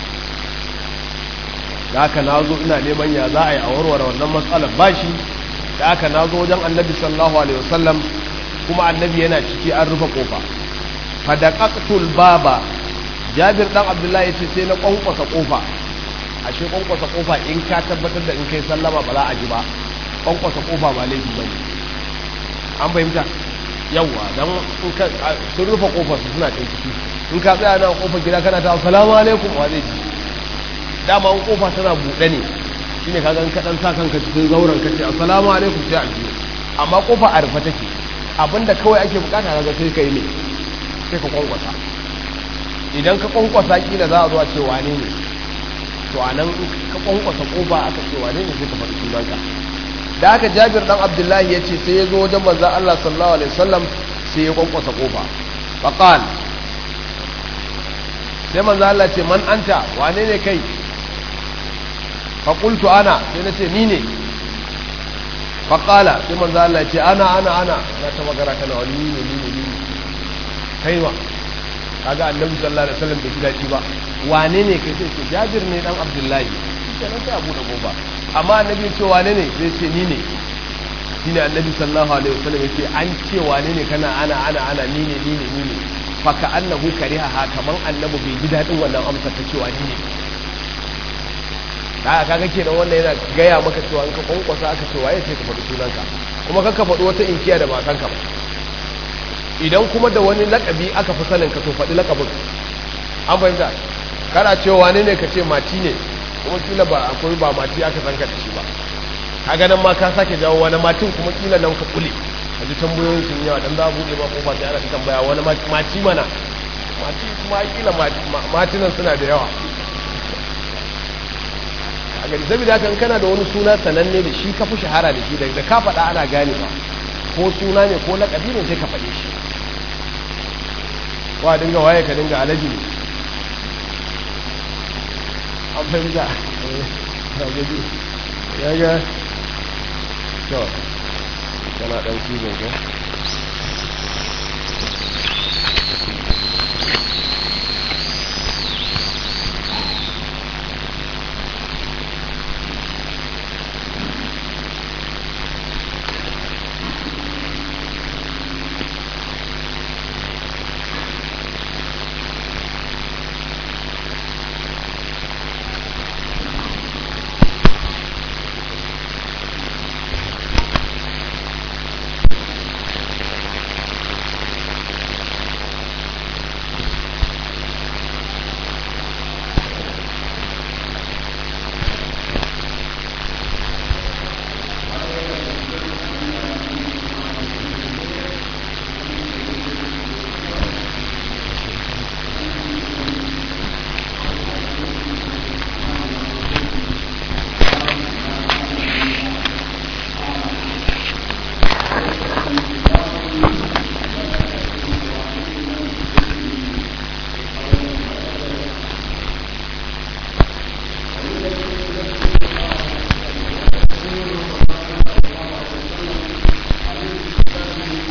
da aka na zo ina neman ya za a yi a warware wannan matsalar bashi da aka na zo wajen annabi sallallahu alaihi wasallam kuma annabi yana ciki an rufe kofa fadaqaqtul baba jabir dan abdullahi ya ce sai na kwankwasa kofa ashe kwankwasa kofa in ka tabbatar da in kai sallama ba za a ji ba kwankwasa kofa ba laifi bane an fahimta yawwa don sun rufe kofar su suna ɗan ciki in ka tsaya nan kofar gida kana ta assalamu alaikum wa zai ji dama an kofa tana buɗe ne shi ne kagan kaɗan sa kanka cikin zauren ka ce assalamu alaikum sai a biyu amma kofa a rufe take abinda kawai ake bukata kaga sai ka yi ne sai ka kwankwasa idan ka kwankwasa kila za a zo a ce wane ne to a nan ka kwankwasa kofa aka ce wane ne sai ka faɗi sunanka da aka jabir dan abdullahi ya ce sai ya zo wajen manzan Allah sallallahu alaihi wasallam sai ya kwankwasa kofa faqal sai manzan Allah ce man anta wane ne kai faqultu ana sai na ce ni ne faqala sai manzan Allah ce ana na ta magana kana wani ni kai wa kaga annabi sallallahu alaihi wasallam bai ji daɗi ba wane ne kai sai ce jabir ne dan abdullahi kenan sai abu da goba amma annabi ya ce wane ne zai ce ni ne shine annabi sallallahu alaihi wasallam ya ce an ce wane ne kana ana ni ne fa ka annahu kariha kaman annabi bai ji dadin wannan amsar ta cewa ni ne kaga kenan wannan yana gaya maka cewa in ka kwankwasa aka ce waye sai ka faɗi sunanka kuma ka faɗi wata inkiya da ba san ka ba idan kuma da wani lakabi aka fi sanin ka to faɗi lakabin an fahimta kana cewa wane ne ka ce mati ne kuma kila ba akwai ba mati aka sanka da shi ba kaga nan ma ka sake jawo wani matin kuma kila nan ka kule a ji tambayoyin sun yawa dan za a buɗe ma kofa sai ana tambaya wani mati mana mati kuma kila matinan suna da yawa a gari saboda haka kana da wani suna sananne da shi ka fi shahara da shi da ka faɗa ana gane ba ko suna ne ko laƙabi ne sai ka faɗe shi wa dinga waye ka dinga alaji ne an fahimta ya ga to kana ɗan cizon ko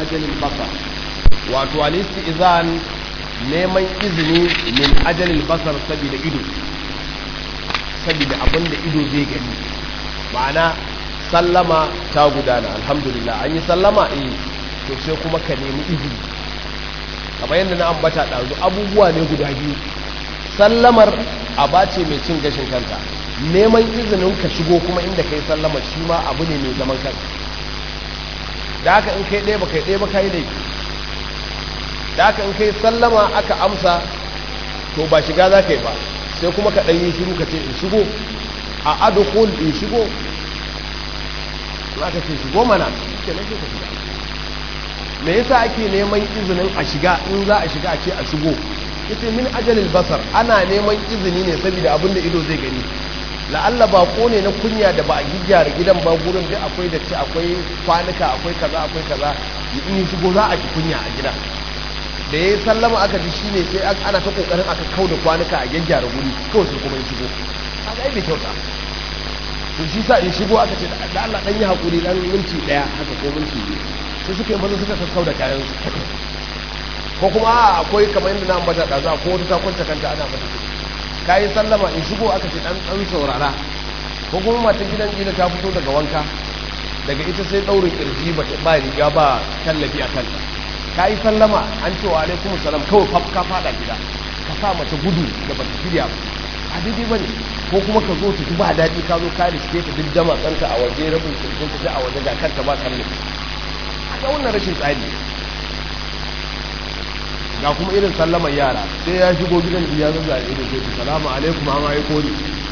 ajalil basar wato al-istizan neman izini min ajalil basar saboda ido saboda abinda ido zai gani ma'ana sallama ta gudana alhamdulillah an yi sallama to sai kuma ka nemi izini kamar yadda na ambata ɗazu abubuwa ne guda biyu sallamar abace mai cin gashin kanta neman izinin ka shigo kuma inda kai sallamar shi ma abu ne mai zaman kanta da haka in kai ɗaya ba kai ɗaya ba kai laifi da haka in kai sallama aka amsa to ba shiga za ka yi ba sai kuma ka ɗan yi shiru ka ce in shigo a adukul in shigo za ka ce shigo mana ke nan ka shiga me yasa ake neman izinin a shiga in za a shiga a ce a shigo ita min ajalil basar ana neman izini ne saboda abin da ido zai gani la'alla ba ko ne na kunya da ba a gyara gidan ba gurin duk akwai datti akwai kwanuka akwai kaza in shigo za a ji kunya a gidan da ya sallama aka ji shine sai ana ta kokarin aka kauda kwanuka a gyara guri kawai sai kuma in shigo kaga ai bai kyauta to shi sa in shigo aka ce da Allah dan yi hakuri dan minti daya haka ko minti biyu sai suka yi maza suka kauda kayan su ko kuma akwai kamar yadda na ambata da za ko wata ta kwanta kanta ana mata kayi sallama in shigo aka ce dan saurara ko kuma matan gidan gida ta fito daga wanka daga ita sai daurin kirji ba riga ba tallafi a kanta kayi sallama an ce wa alaikum salam kawai ka fada gida ka sa mace gudu da ba ta shirya ba a daidai ba ne ko kuma ka zo ta ba daɗi ka zo ka riske ta duk dama kanta a waje rabin kirjin ta a waje ga kanta ba tallafi a ga wannan rashin tsari ga kuma irin sallamar yara sai ya shigo gidan ya zo zai da ke salamu alaikum amma ya kodi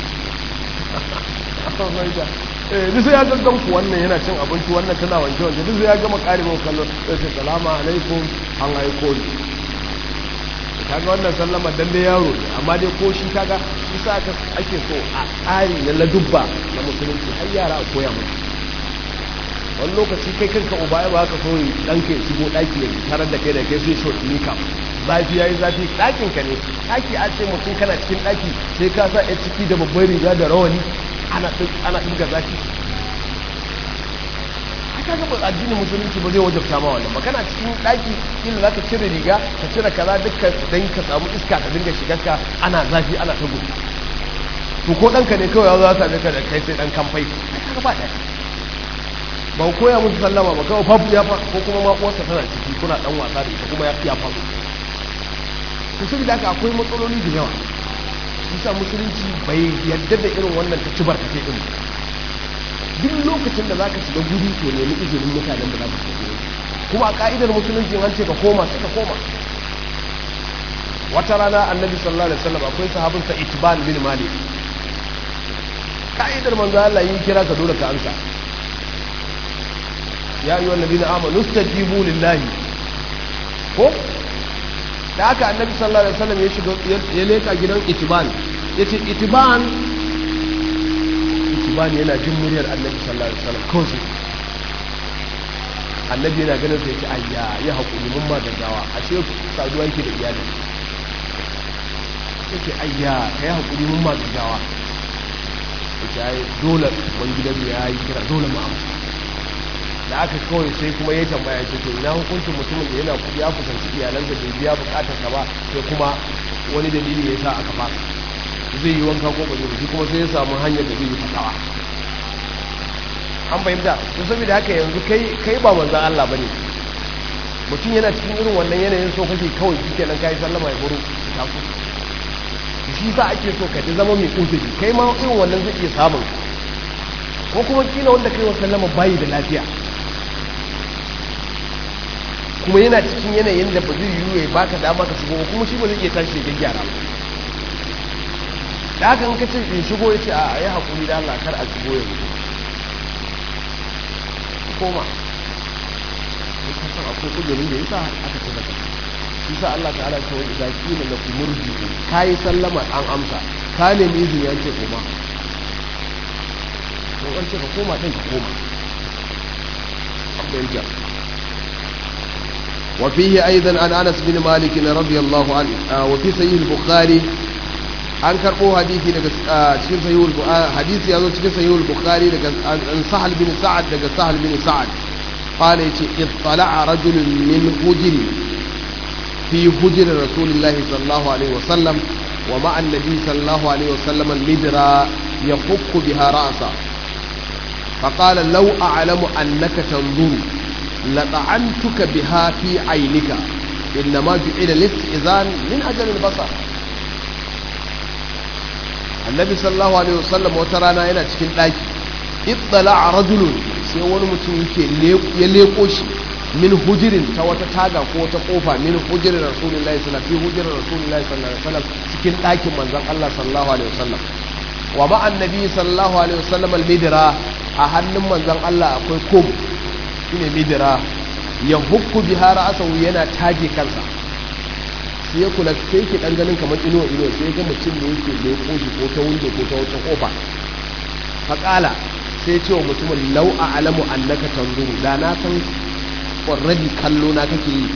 duk sai ya gaggan ku wannan yana cin abinci wannan tana wanke wanke duk sai ya gama karewa kallon sai ce salamu alaikum an ya kodi kaga wannan sallama dan da yaro ne amma dai ko shi kaga isa ake so a tsari na ladubba na musulunci har yara a koya musu wani lokaci kai kanka uba ya ba ka so ɗanka ya shigo ɗaki ya tarar da kai da kai sai short nika zafi ya yi zafi ɗakinka ne ɗaki a ce mutum kana cikin ɗaki sai ka sa ya ciki da babbar riga da rawani ana ɗirga zafi haka ga ba addinin musulunci ba zai wajabta ma wannan ba kana cikin ɗaki kila za ka cire riga ka cire kaza dukkan don ka samu iska ka dinga shigarka ana zafi ana ta gudu to ko ɗanka ne kawai ya za ka da kai sai ɗan kamfai haka ba ɗaya ba koya musu sallama ba kawai fafu ya fa ko kuma maƙuwarsa tana ciki kuna ɗan wasa da ita kuma ya fafu to saboda haka akwai matsaloli da yawa bisa musulunci bai yarda da irin wannan ta cibar ka ɗin duk lokacin da za ka shiga guri to nemi izinin mutanen da za ka shiga kuma a ka'idar musulunci an ce ka koma sai ka koma wata rana annabi sallallahu alaihi wasallam akwai sahabinsa itban bin malik ka'idar manzo Allah yin kira ka dole ka amsa ya yi wallabi na amonu stajibu lillahi ko da aka annabi sallallahu alaihi wasallam ya shiga ya leka gidan itiban ya ce itiban yana jin muryar annabi sallallahu alaihi wasallam kawai annabi yana ganin sai ce ayya ya haƙuri mun ma gaggawa a ce saduwa yake da iyali ya ce ayya ka yi haƙuri mun ma gaggawa ya ce ai dole ban gidan ya yi kira dole ma amsa da aka kawai sai kuma ya tambaya ce to ina hukuncin mutumin da yana ya kusanci iyalansa bai biya bukatar sa ba sai kuma wani dalili ya sa aka fasa zai yi wanka ko ba zai kuma sai ya samu hanyar da zai yi fatawa an fahimta to saboda haka yanzu kai ba manzon Allah bane mutum yana cikin irin wannan yanayin so kake kawai shikenan kai sallama ya buru ta ku shi sa ake so ka zama mai uzuri kai ma irin wannan zai iya samun ko kuma kila wanda kai wa sallama bayi da lafiya kuma yana cikin yanayin da ba zai yiwu ya baka dama ka shigo kuma shi ba zai iya tashi ya gyara ba da haka in ka ce in shigo ya ce a yi haƙuri da Allah kar a shigo ya mutu koma in ka san akwai kujerin da yasa aka ce daga yasa Allah ta'ala ce wani idan kila na kumurji ka yi sallama an amsa ka nemi izini an ce koma to an ce ka koma ɗin ka koma an fahimta وفيه أيضا عن أنس بن مالك رضي الله عنه وفي صحيح البخاري an karɓo hadisi daga cikin sahihul hadisi ya zo cikin sahihul bukhari daga an sahal bin sa'ad daga sahal bin sa'ad qala yace ittala'a rajulun min hujri fi hujri rasulillahi sallallahu alaihi wasallam wa ma'a annabi sallallahu alaihi wasallam al-midra yafukku biha ra'sa فقال لو أعلم أنك تنظر لطعنتك بها في عينك إنما جعل الاستئذان من أجل البصر. النبي صلى الله عليه وسلم وترانا هنا cikin daki ittala rajulun sai wani mutum yake ya leko shi min hujirin ta wata taga ko wata kofa min hujirin rasulullahi sallallahu alaihi wasallam cikin dakin manzon Allah sallallahu alaihi wasallam wa ma annabi sallallahu alaihi wasallam al-midra a hannun manzon Allah akwai kum shine midra ya hukku biha ra'sahu yana taje kansa sai ya kula sai ki dan ganin kamar inuwa sai ga mutum da yake leko shi ko ta window ko ta wata kofa faqala sai ce wa mutumin law a'lamu annaka tanzuru da na san already kallo na kake yi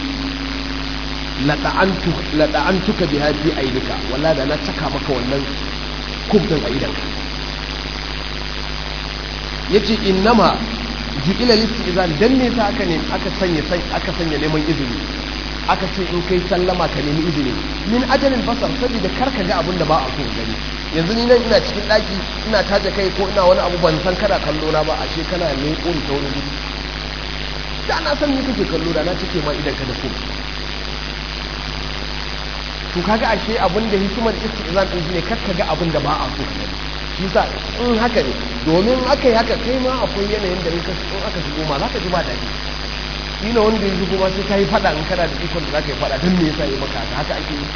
la da'antuka biha fi aidika wallahi da na saka maka wannan kubdan a idanka yace innama ju'ila listizan dan ne sa aka sanya neman izini aka ce in kai sallama ka nemi izini min ajalin basar saboda karka ga abin da ba a so gani yanzu ni nan ina cikin daki ina taje kai ko ina wani abu ban san kana kallo na ba ashe kana leƙo ta wani gudu da na san ni kake kallo da na cike ma idan ka da ku to kaga ashe abin da hikimar istizan din shine karka ga abin da ba a so gani shi sa in haka ne domin aka yi haka kai ma akwai yanayin da in aka shigo ma za ka ji ba daɗi ina wanda ya shigo ma sai ka yi faɗa in kana da ikon da za ka yi faɗa don me yasa yi maka haka ake yi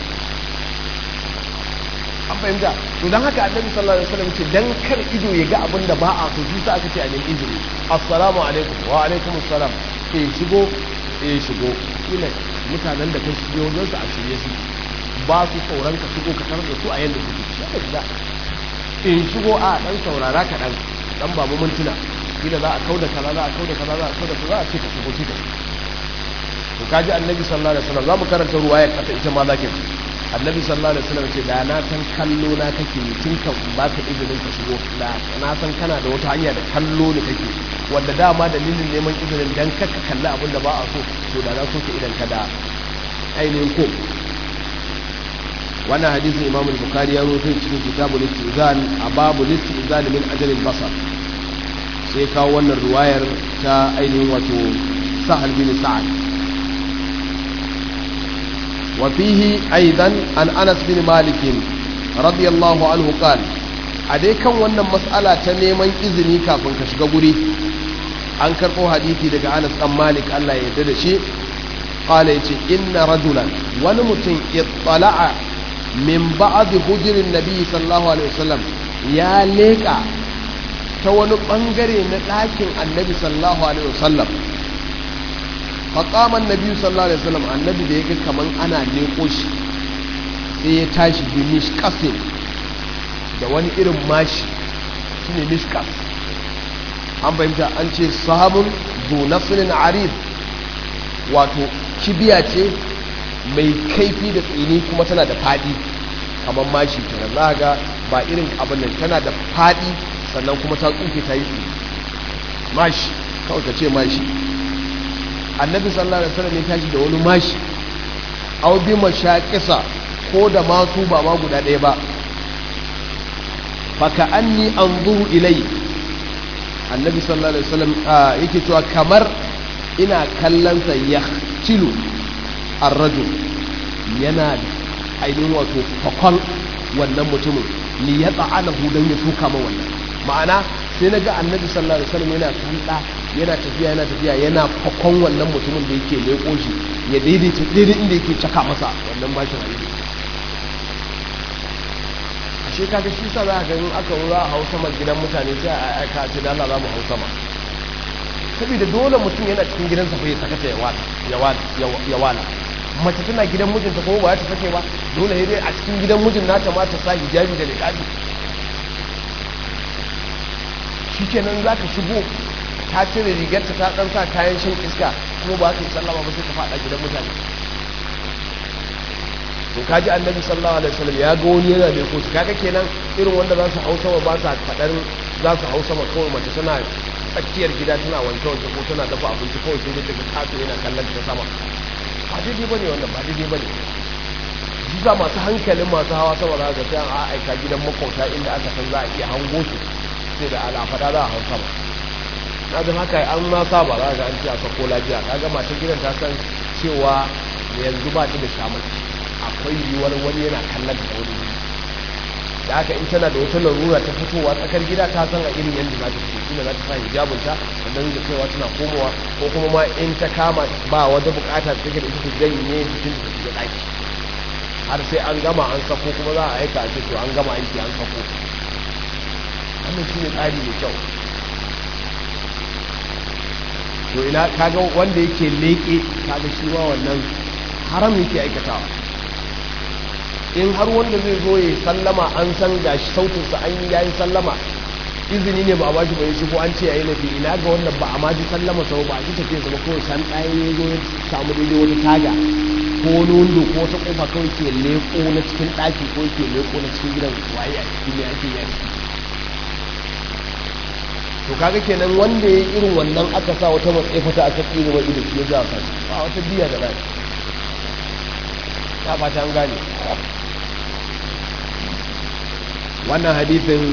an fahimta to don haka annabi sallallahu alaihi wasallam ce dan kar ido ya ga abin da ba a so shi sa aka ce a nemi izini assalamu alaikum wa alaikum assalam shigo ina mutanen da kai shigo wajen su a shirye su ba su tsoron ka shigo ka tarar da su a yanda suke in shigo a dan saurara ka dan babu mintuna kila za a kauda kaza za a ce ka shigo kika to kaji annabi sallallahu alaihi wasallam zamu karanta ruwayar kasa ita ma zake annabi sallallahu alaihi wasallam ce da na san kallo na kake tun kan ba ka izinin ka shigo da na san kana da wata hanya da kallo ne kake wanda dama dalilin neman izinin dan kaka kalli abin da ba a so to da na so ka idan ka da ainihin ko wannan hadisin imam al-bukhari ya rawaito cikin kitabul istizan a babu istizan min ajalin basar sai kawo wannan riwayar ta ainihin wato sahal bin sa'ad wa fihi aidan an anas bin malik radiyallahu anhu qala a dai kan wannan mas'ala ta neman izini kafin ka shiga guri an karbo hadisi daga anas dan malik Allah ya yarda da shi qala yace inna rajulan wani mutum ittala'a min ba'd hujurin nabi sallallahu alaihi wasallam ya leka ta wani bangare na ɗakin annabi sallallahu alaihi wasallam faqama annabi sallallahu alaihi wasallam annabi da yake kaman ana leko shi sai ya tashi bi mishqasin da wani irin mashi shine mishqas an bayyana an ce sahabun zu nasrin arid wato kibiya ce mai kaifi da tsini kuma tana da fadi kamar mashi kenan za ga ba irin abin nan tana da fadi sannan kuma ta tsuke ta yi mashi kawai ka ce mashi annabi sallallahu alaihi wasallam ya tashi da wani mashi aw bi mashaqisa ko da masu ba ma guda ɗaya ba faka anni anzuru ilai annabi sallallahu alaihi wasallam yake cewa kamar ina kallon sa yahtilu ar-rajul yana ainihin wato fakon wannan mutumin li ya ta'anahu dan ya tuka ma wannan ma'ana sai naga annabi sallallahu alaihi wasallam yana tafiya yana fakon wannan mutumin da yake leko shi ya daidaita daidai inda yake caka masa wannan bashin hadisi ashe kaga shi sa za ka ga in aka wura a hausa man gidan mutane sai a aika ce da Allah za mu hausa ma saboda dole mutum yana cikin gidansa fa ya sakata ya wala mace tana gidan mijinta kuma ba ta sake ba dole sai dai a cikin gidan mijin nata ma ta sa hijabi da niqabi shikenan zaka shigo ta cire rigarta ta dan sa kayan shan iska kuma ba ta yi sallama ba sai ta fada gidan mutane to kaji annabi sallallahu alaihi wasallam ya ga wani yana da kotu kaga kenan irin wanda za su hausa ba sa fadar za su hausa ba kawai mace tana tsakiyar gida tana wanke wanke ko tana dafa abinci kawai sai dai daga kato yana kallon ta sama ba daidai bane wannan ba daidai bane shi za masu hankalin masu hawa sama za ga sai an aika gidan makauta inda aka san za a iya hango su sai da alafada za a hau sama na don haka an ma saba za ga an ce a sako lafiya kaga matan gidan ta san cewa yanzu ba ta da shamaki akwai yiwuwar wani yana kallon ta wani da haka in tana da wata larura ta fitowa tsakar gida ta san a irin yadda za ta fito shi za ta sa hijabinta sannan da kaiwa tana komowa ko kuma ma in ta kama ba wata bukata ta take da ita ta janye jikin ta shiga ɗaki har sai an gama an sako kuma za a aika a ce to an gama aiki an sako wannan shi ne tsari mai kyau to ina kaga wanda yake leƙe kaga shi ma wannan haram yake aikatawa in har wanda zai zo ya sallama an san gashi sautinsa an yi yayin sallama izini ne ba a bashi bai shigo an ce yayi lafi ina ga wannan ba a ma ji sallama sau ba a ji tafiya zama kawai san ɗaya ya zo ya samu daidai wata taga ko wani wando ko wata kofa kawai ke leƙo na cikin ɗaki ko ke leƙo na cikin gidan waye a cikin ne ake yi to kaga kenan wanda ya yi irin wannan aka sa wata matsaifata aka tsira wa ido shi ya za a ba wata biya da rai ya fata an gane wannan hadithin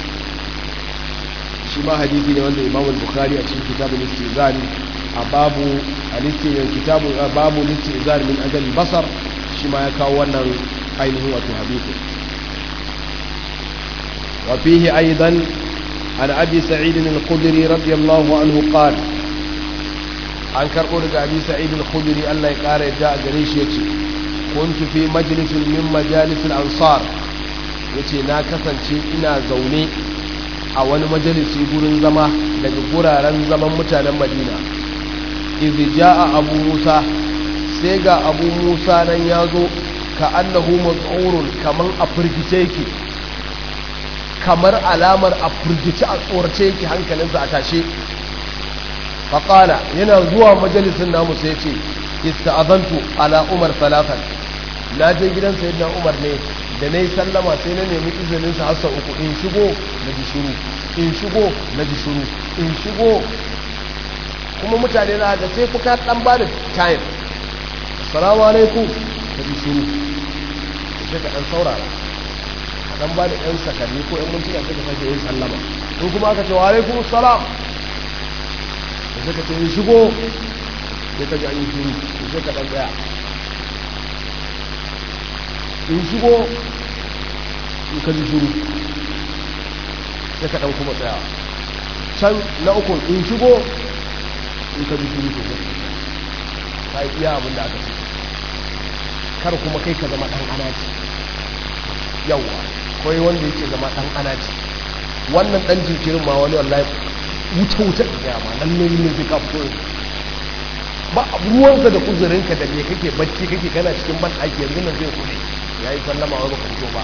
shi ma hadithi ne wanda Imam Bukhari a cikin kitabul istizan a babu babu istizan min ajal basar shi ma ya kawo wannan ainihin wato hadithin wa fihi aidan an abi sa'id al-khudri radiyallahu anhu qala an karbo daga abi sa'id al-khudri Allah ya kara yadda a gare shi yace kuntu fi majlisin min majalis al-ansar yace na kasance ina zaune a wani majalisi gurin zama daga guraren zaman mutanen Madina idh jaa Abu Musa sai ga Abu Musa nan yazo ka annahu maz'urun kaman a furgice yake kamar alamar a furgice a tsorace yake hankalinsa a tashe faqala yana zuwa majalisin namu sai yace ista'adantu ala Umar salatan na je gidan sayyidina Umar ne da nayi sallama sai na nemi izinin sa har uku in shigo na ji shiru in shigo na ji shiru in shigo kuma mutane na ga sai kuka dan ba da time assalamu alaikum na ji shiru sai ka dan saurara dan ba da yan sakanni ko yan mintuna sai ka sake yin sallama in kuma aka ce wa alaikum assalam sai ka ce in shigo sai ka ji an yi shiru sai ka dan tsaya in shigo in ka ji shuru sai ka ɗan kuma tsaya can na uku in shigo in ka ji shuru sosai ka yi iya abin da aka ce kar kuma kai ka zama ɗan anaci yawa kawai wanda yake zama ɗan anaci wannan ɗan jinkirin ma wani wallahi wuce-wuce da gaya ma nan ne zai ka fito ba ruwansa da uzurinka da me kake bacci kake kana cikin ban ɗaki yanzu nan zai kuɗe ya yi sallama wani kwanto ba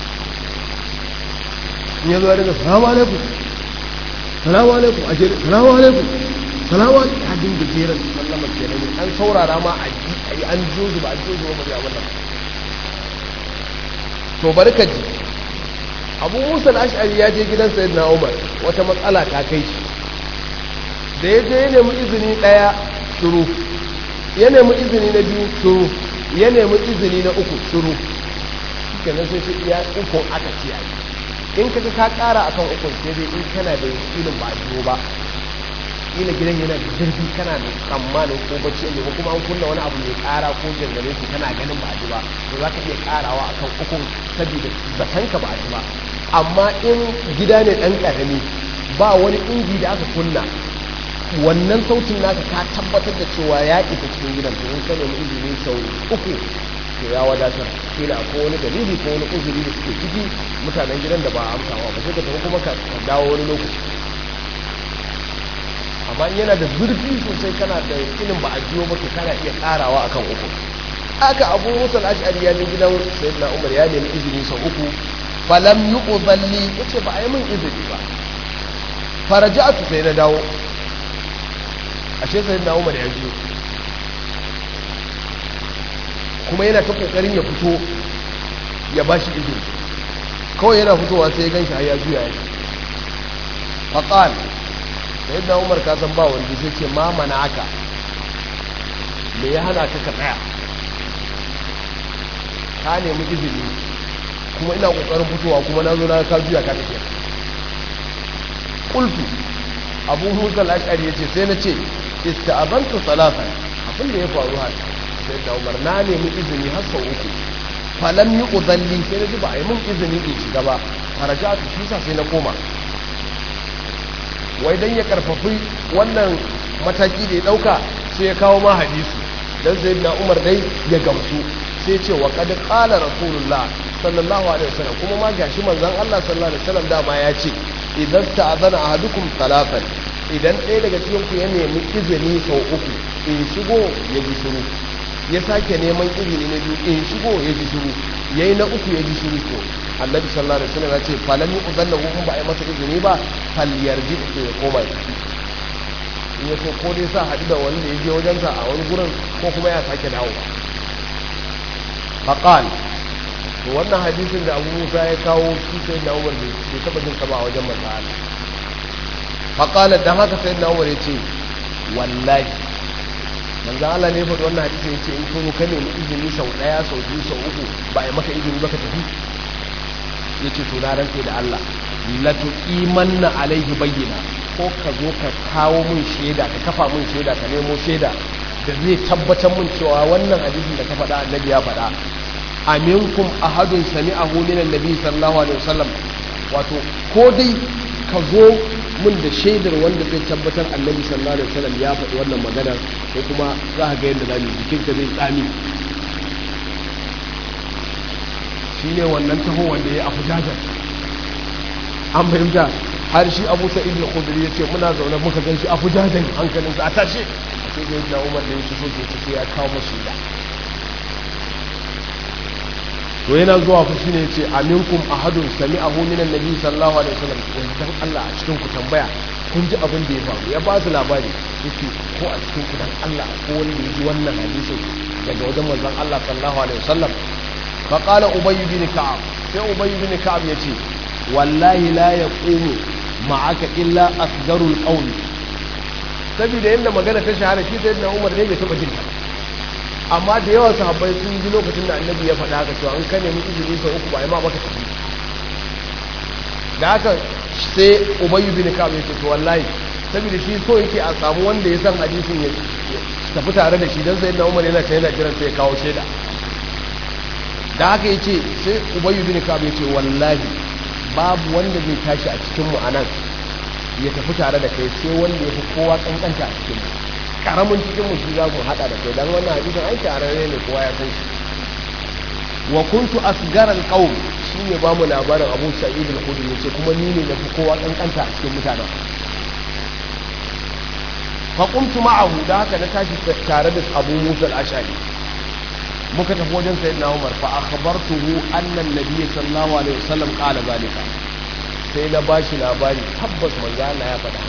in ya zo daga salamu alaikum salamu alaikum a jere salamu alaikum salamu alaikum ya dinga jeran sallama kenan an saurara ma a yi an jozu ba a jozu ba bari a wannan to bari ka ji Abu Musa al-Ash'ari ya je gidan Sayyidina Umar wata matsala ta kai shi da ya je ya nemi izini daya shiru ya nemi izini na biyu shiru ya nemi izini na uku shiru kenan sai shi iya ukun aka ce ai in kaga ka kara akan ukun sai dai in kana da ilin ba biyo ba ila gidan yana da zurfi kana da tsammanin ko bacci ne ko kuma an kunna wani abu mai kara ko jangare shi kana ganin ba ji ba to za ka iya karawa akan ukun saboda zatanka ba ji ba amma in gida ne dan karami ba wani inji da aka kunna wannan sautin naka ka tabbatar da cewa ya isa cikin gidan to in ka nemi izini sau uku to ya wadatar kila ko wani dalili ko wani uzuri da suke ciki mutanen gidan da ba a amsawa ba sai ka tafi kuma ka dawo wani lokaci amma yana da zurfi sosai kana da yakinin ba a jiyo ba to kana iya karawa akan uku aka Abu Musa al-Ash'ari ya je gidan Sayyidina Umar ya nemi izini sau uku falam yuqballi yace ba a yi min izini ba faraja'tu sai na dawo ashe Sayyidina Umar ya jiyo kuma yana ta kokarin ya fito ya bashi izini kawai yana fitowa sai ya ganshi har ya juya ya faqal sai da Umar ka san ba wanda sai ce ma mana aka me ya hana ka tsaya ka nemi izini kuma ina kokarin fitowa kuma na zo na ka juya ka tafiya qultu Abu Musa al-Ash'ari yace sai na ce ista'abantu salatan abin da ya faru haka sai da Umar na nemi izini har sau uku falam yi udalli sai na ji ba a yi mun izini in shiga ba harajatu shi sa sai na koma wai dan ya karfafi wannan mataki da ya dauka sai ya kawo ma hadisi dan sayyidina Umar dai ya gamsu sai ce wa qad qala rasulullah sallallahu alaihi wasallam kuma ma gashi manzon Allah sallallahu alaihi wasallam dama ya ce idan ta'adana ahadukum salatan idan ɗaya daga cikin ku ya nemi izini sau uku in shigo ya ji shiru ya sake neman izini na biyu in shigo ya ji shiru yayi na uku ya ji shiru to annabi sallallahu alaihi wasallam ya ce falam yu'dhanna hum ba ai masa izini ba fal yarji to ya koma in ya so ko dai sa hadu da wanda ya je wajen sa a wani gurin ko kuma ya sake dawo faqal to wannan hadisin da Abu Musa ya kawo shi sai da Umar bai taba jin sa ba a wajen manzo Allah faqala dan haka sai da Umar ya ce wallahi manzo Allah ne faɗi wannan hadisi yace in kun ka nemi izini sau daya sau biyu sau uku ba ai maka izini ba ka tafi yace to na rantsa da Allah la tuqimanna alaihi bayyina ko ka zo ka kawo mun shaida ka kafa mun shaida ka nemo shaida da zai tabbatar mun cewa wannan hadisin da ka faɗa annabi ya faɗa aminkum ahadun sami'ahu min annabi sallallahu alaihi wasallam wato ko dai ka zo mun da shaidar wanda zai tabbatar annabi sallallahu alaihi wasallam ya faɗi wannan magana ko kuma za ka ga yadda zamu jikinka zai tsami shine wannan taho wanda ya afu jajar an fahimta har shi Abu Sa'id al-Khudri yace muna zaune muka gan shi afu jajar hankalinsa a tashi sai da Ibn Umar da yake so ke ya kawo mashi da to yana zuwa ku shine yace aminkum ahadun sami'ahu min annabi sallallahu alaihi wasallam dan Allah a cikin ku tambaya kun ji abin da ya faru ya ba su labari yake ko a cikin ku dan Allah ko wanda ya ji wannan hadisi daga wajen manzon Allah sallallahu alaihi wasallam fa qala Ubay bin Ka'ab sai Ubay bin Ka'ab yace wallahi la yaqumu ma'aka illa asgarul qawl saboda yanda magana ta shahara shi sai da Umar ne bai taba jin ta amma da yawan sahabbai sun ji lokacin da annabi ya faɗa haka cewa an kane mu izini sau uku ba ai ma maka tafi da haka sai Ubay bin Ka'ab ya ce to wallahi saboda shi so yake a samu wanda ya san hadisin ya tafi tare da shi dan sayyidina Umar yana kai yana jiran sai ya kawo shaida da haka yace sai Ubay bin Ka'ab ya ce wallahi babu wanda zai tashi a cikin mu anan ya tafi tare da kai sai wanda ya fi kowa kankanta a cikin mu karamin cikin mutum za ku hada da kai dan wannan hadisin ai tarare ne kowa ya san shi wa kuntu asgara alqawm shine ba mu labarin Abu Sa'id al-Khudri yace kuma ni ne nafi kowa kankanta a cikin mutanen fa qumtu ma'ahu da haka na tashi tare da Abu Musa al-Ash'ari muka tafi wajen sayyidina Umar fa akhbartuhu anna an-nabiy sallallahu alaihi wasallam qala zalika sai na bashi labari tabbas manzo Allah ya faɗa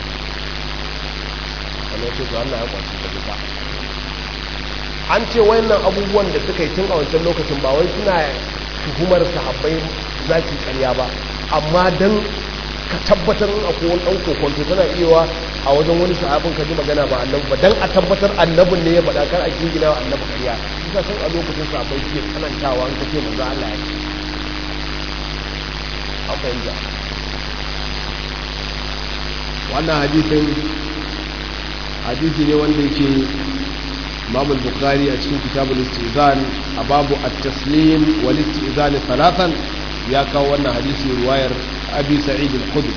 Allah ce to Allah ya kwaci da duka an ce wayannan abubuwan da suka yi tun a wancan lokacin ba wai suna tuhumar sahabbai zaki ƙarya ba amma dan ka tabbatar akwai wani ɗan kokonto tana iya a wajen wani sahabin ka ji magana ba annabi ba dan a tabbatar annabin ne ya faɗa kar a kingina wa annabi ƙarya kusa san a lokacin sahabbai suke tsanantawa an kace manzo Allah ya ce an fahimta wannan hadisi ne wanda yake Imam al-Bukhari a cikin kitabul istizan a babu at-taslim wal istizan thalathan ya kawo wannan hadisi riwayar Abi Sa'id al-Khudri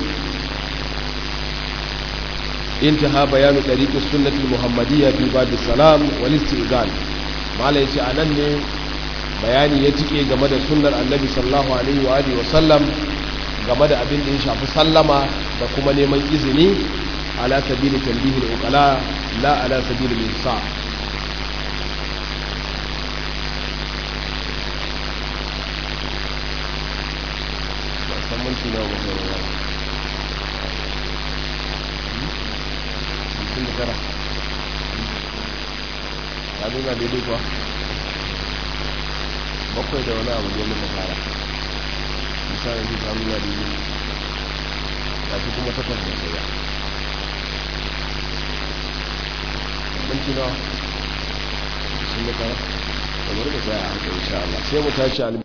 intaha bayanu tariq as-sunnah al-muhammadiyya fi bab as-salam wal istizan mala yace anan ne bayani ya tike game da sunnar annabi sallallahu alaihi wa alihi wa sallam game da abin da ya shafi sallama da kuma neman izini ala sabili tanbihi al-uqala la ala sabili al-insa samanci na mutum ya ta nuna daidai kuwa bakwai da wani abu ne muka fara misalin ta nuna daidai ta fi kuma takwas da tsaya minti nawa sun da kara kamar da tsaya haka insha Allah sai mu tashi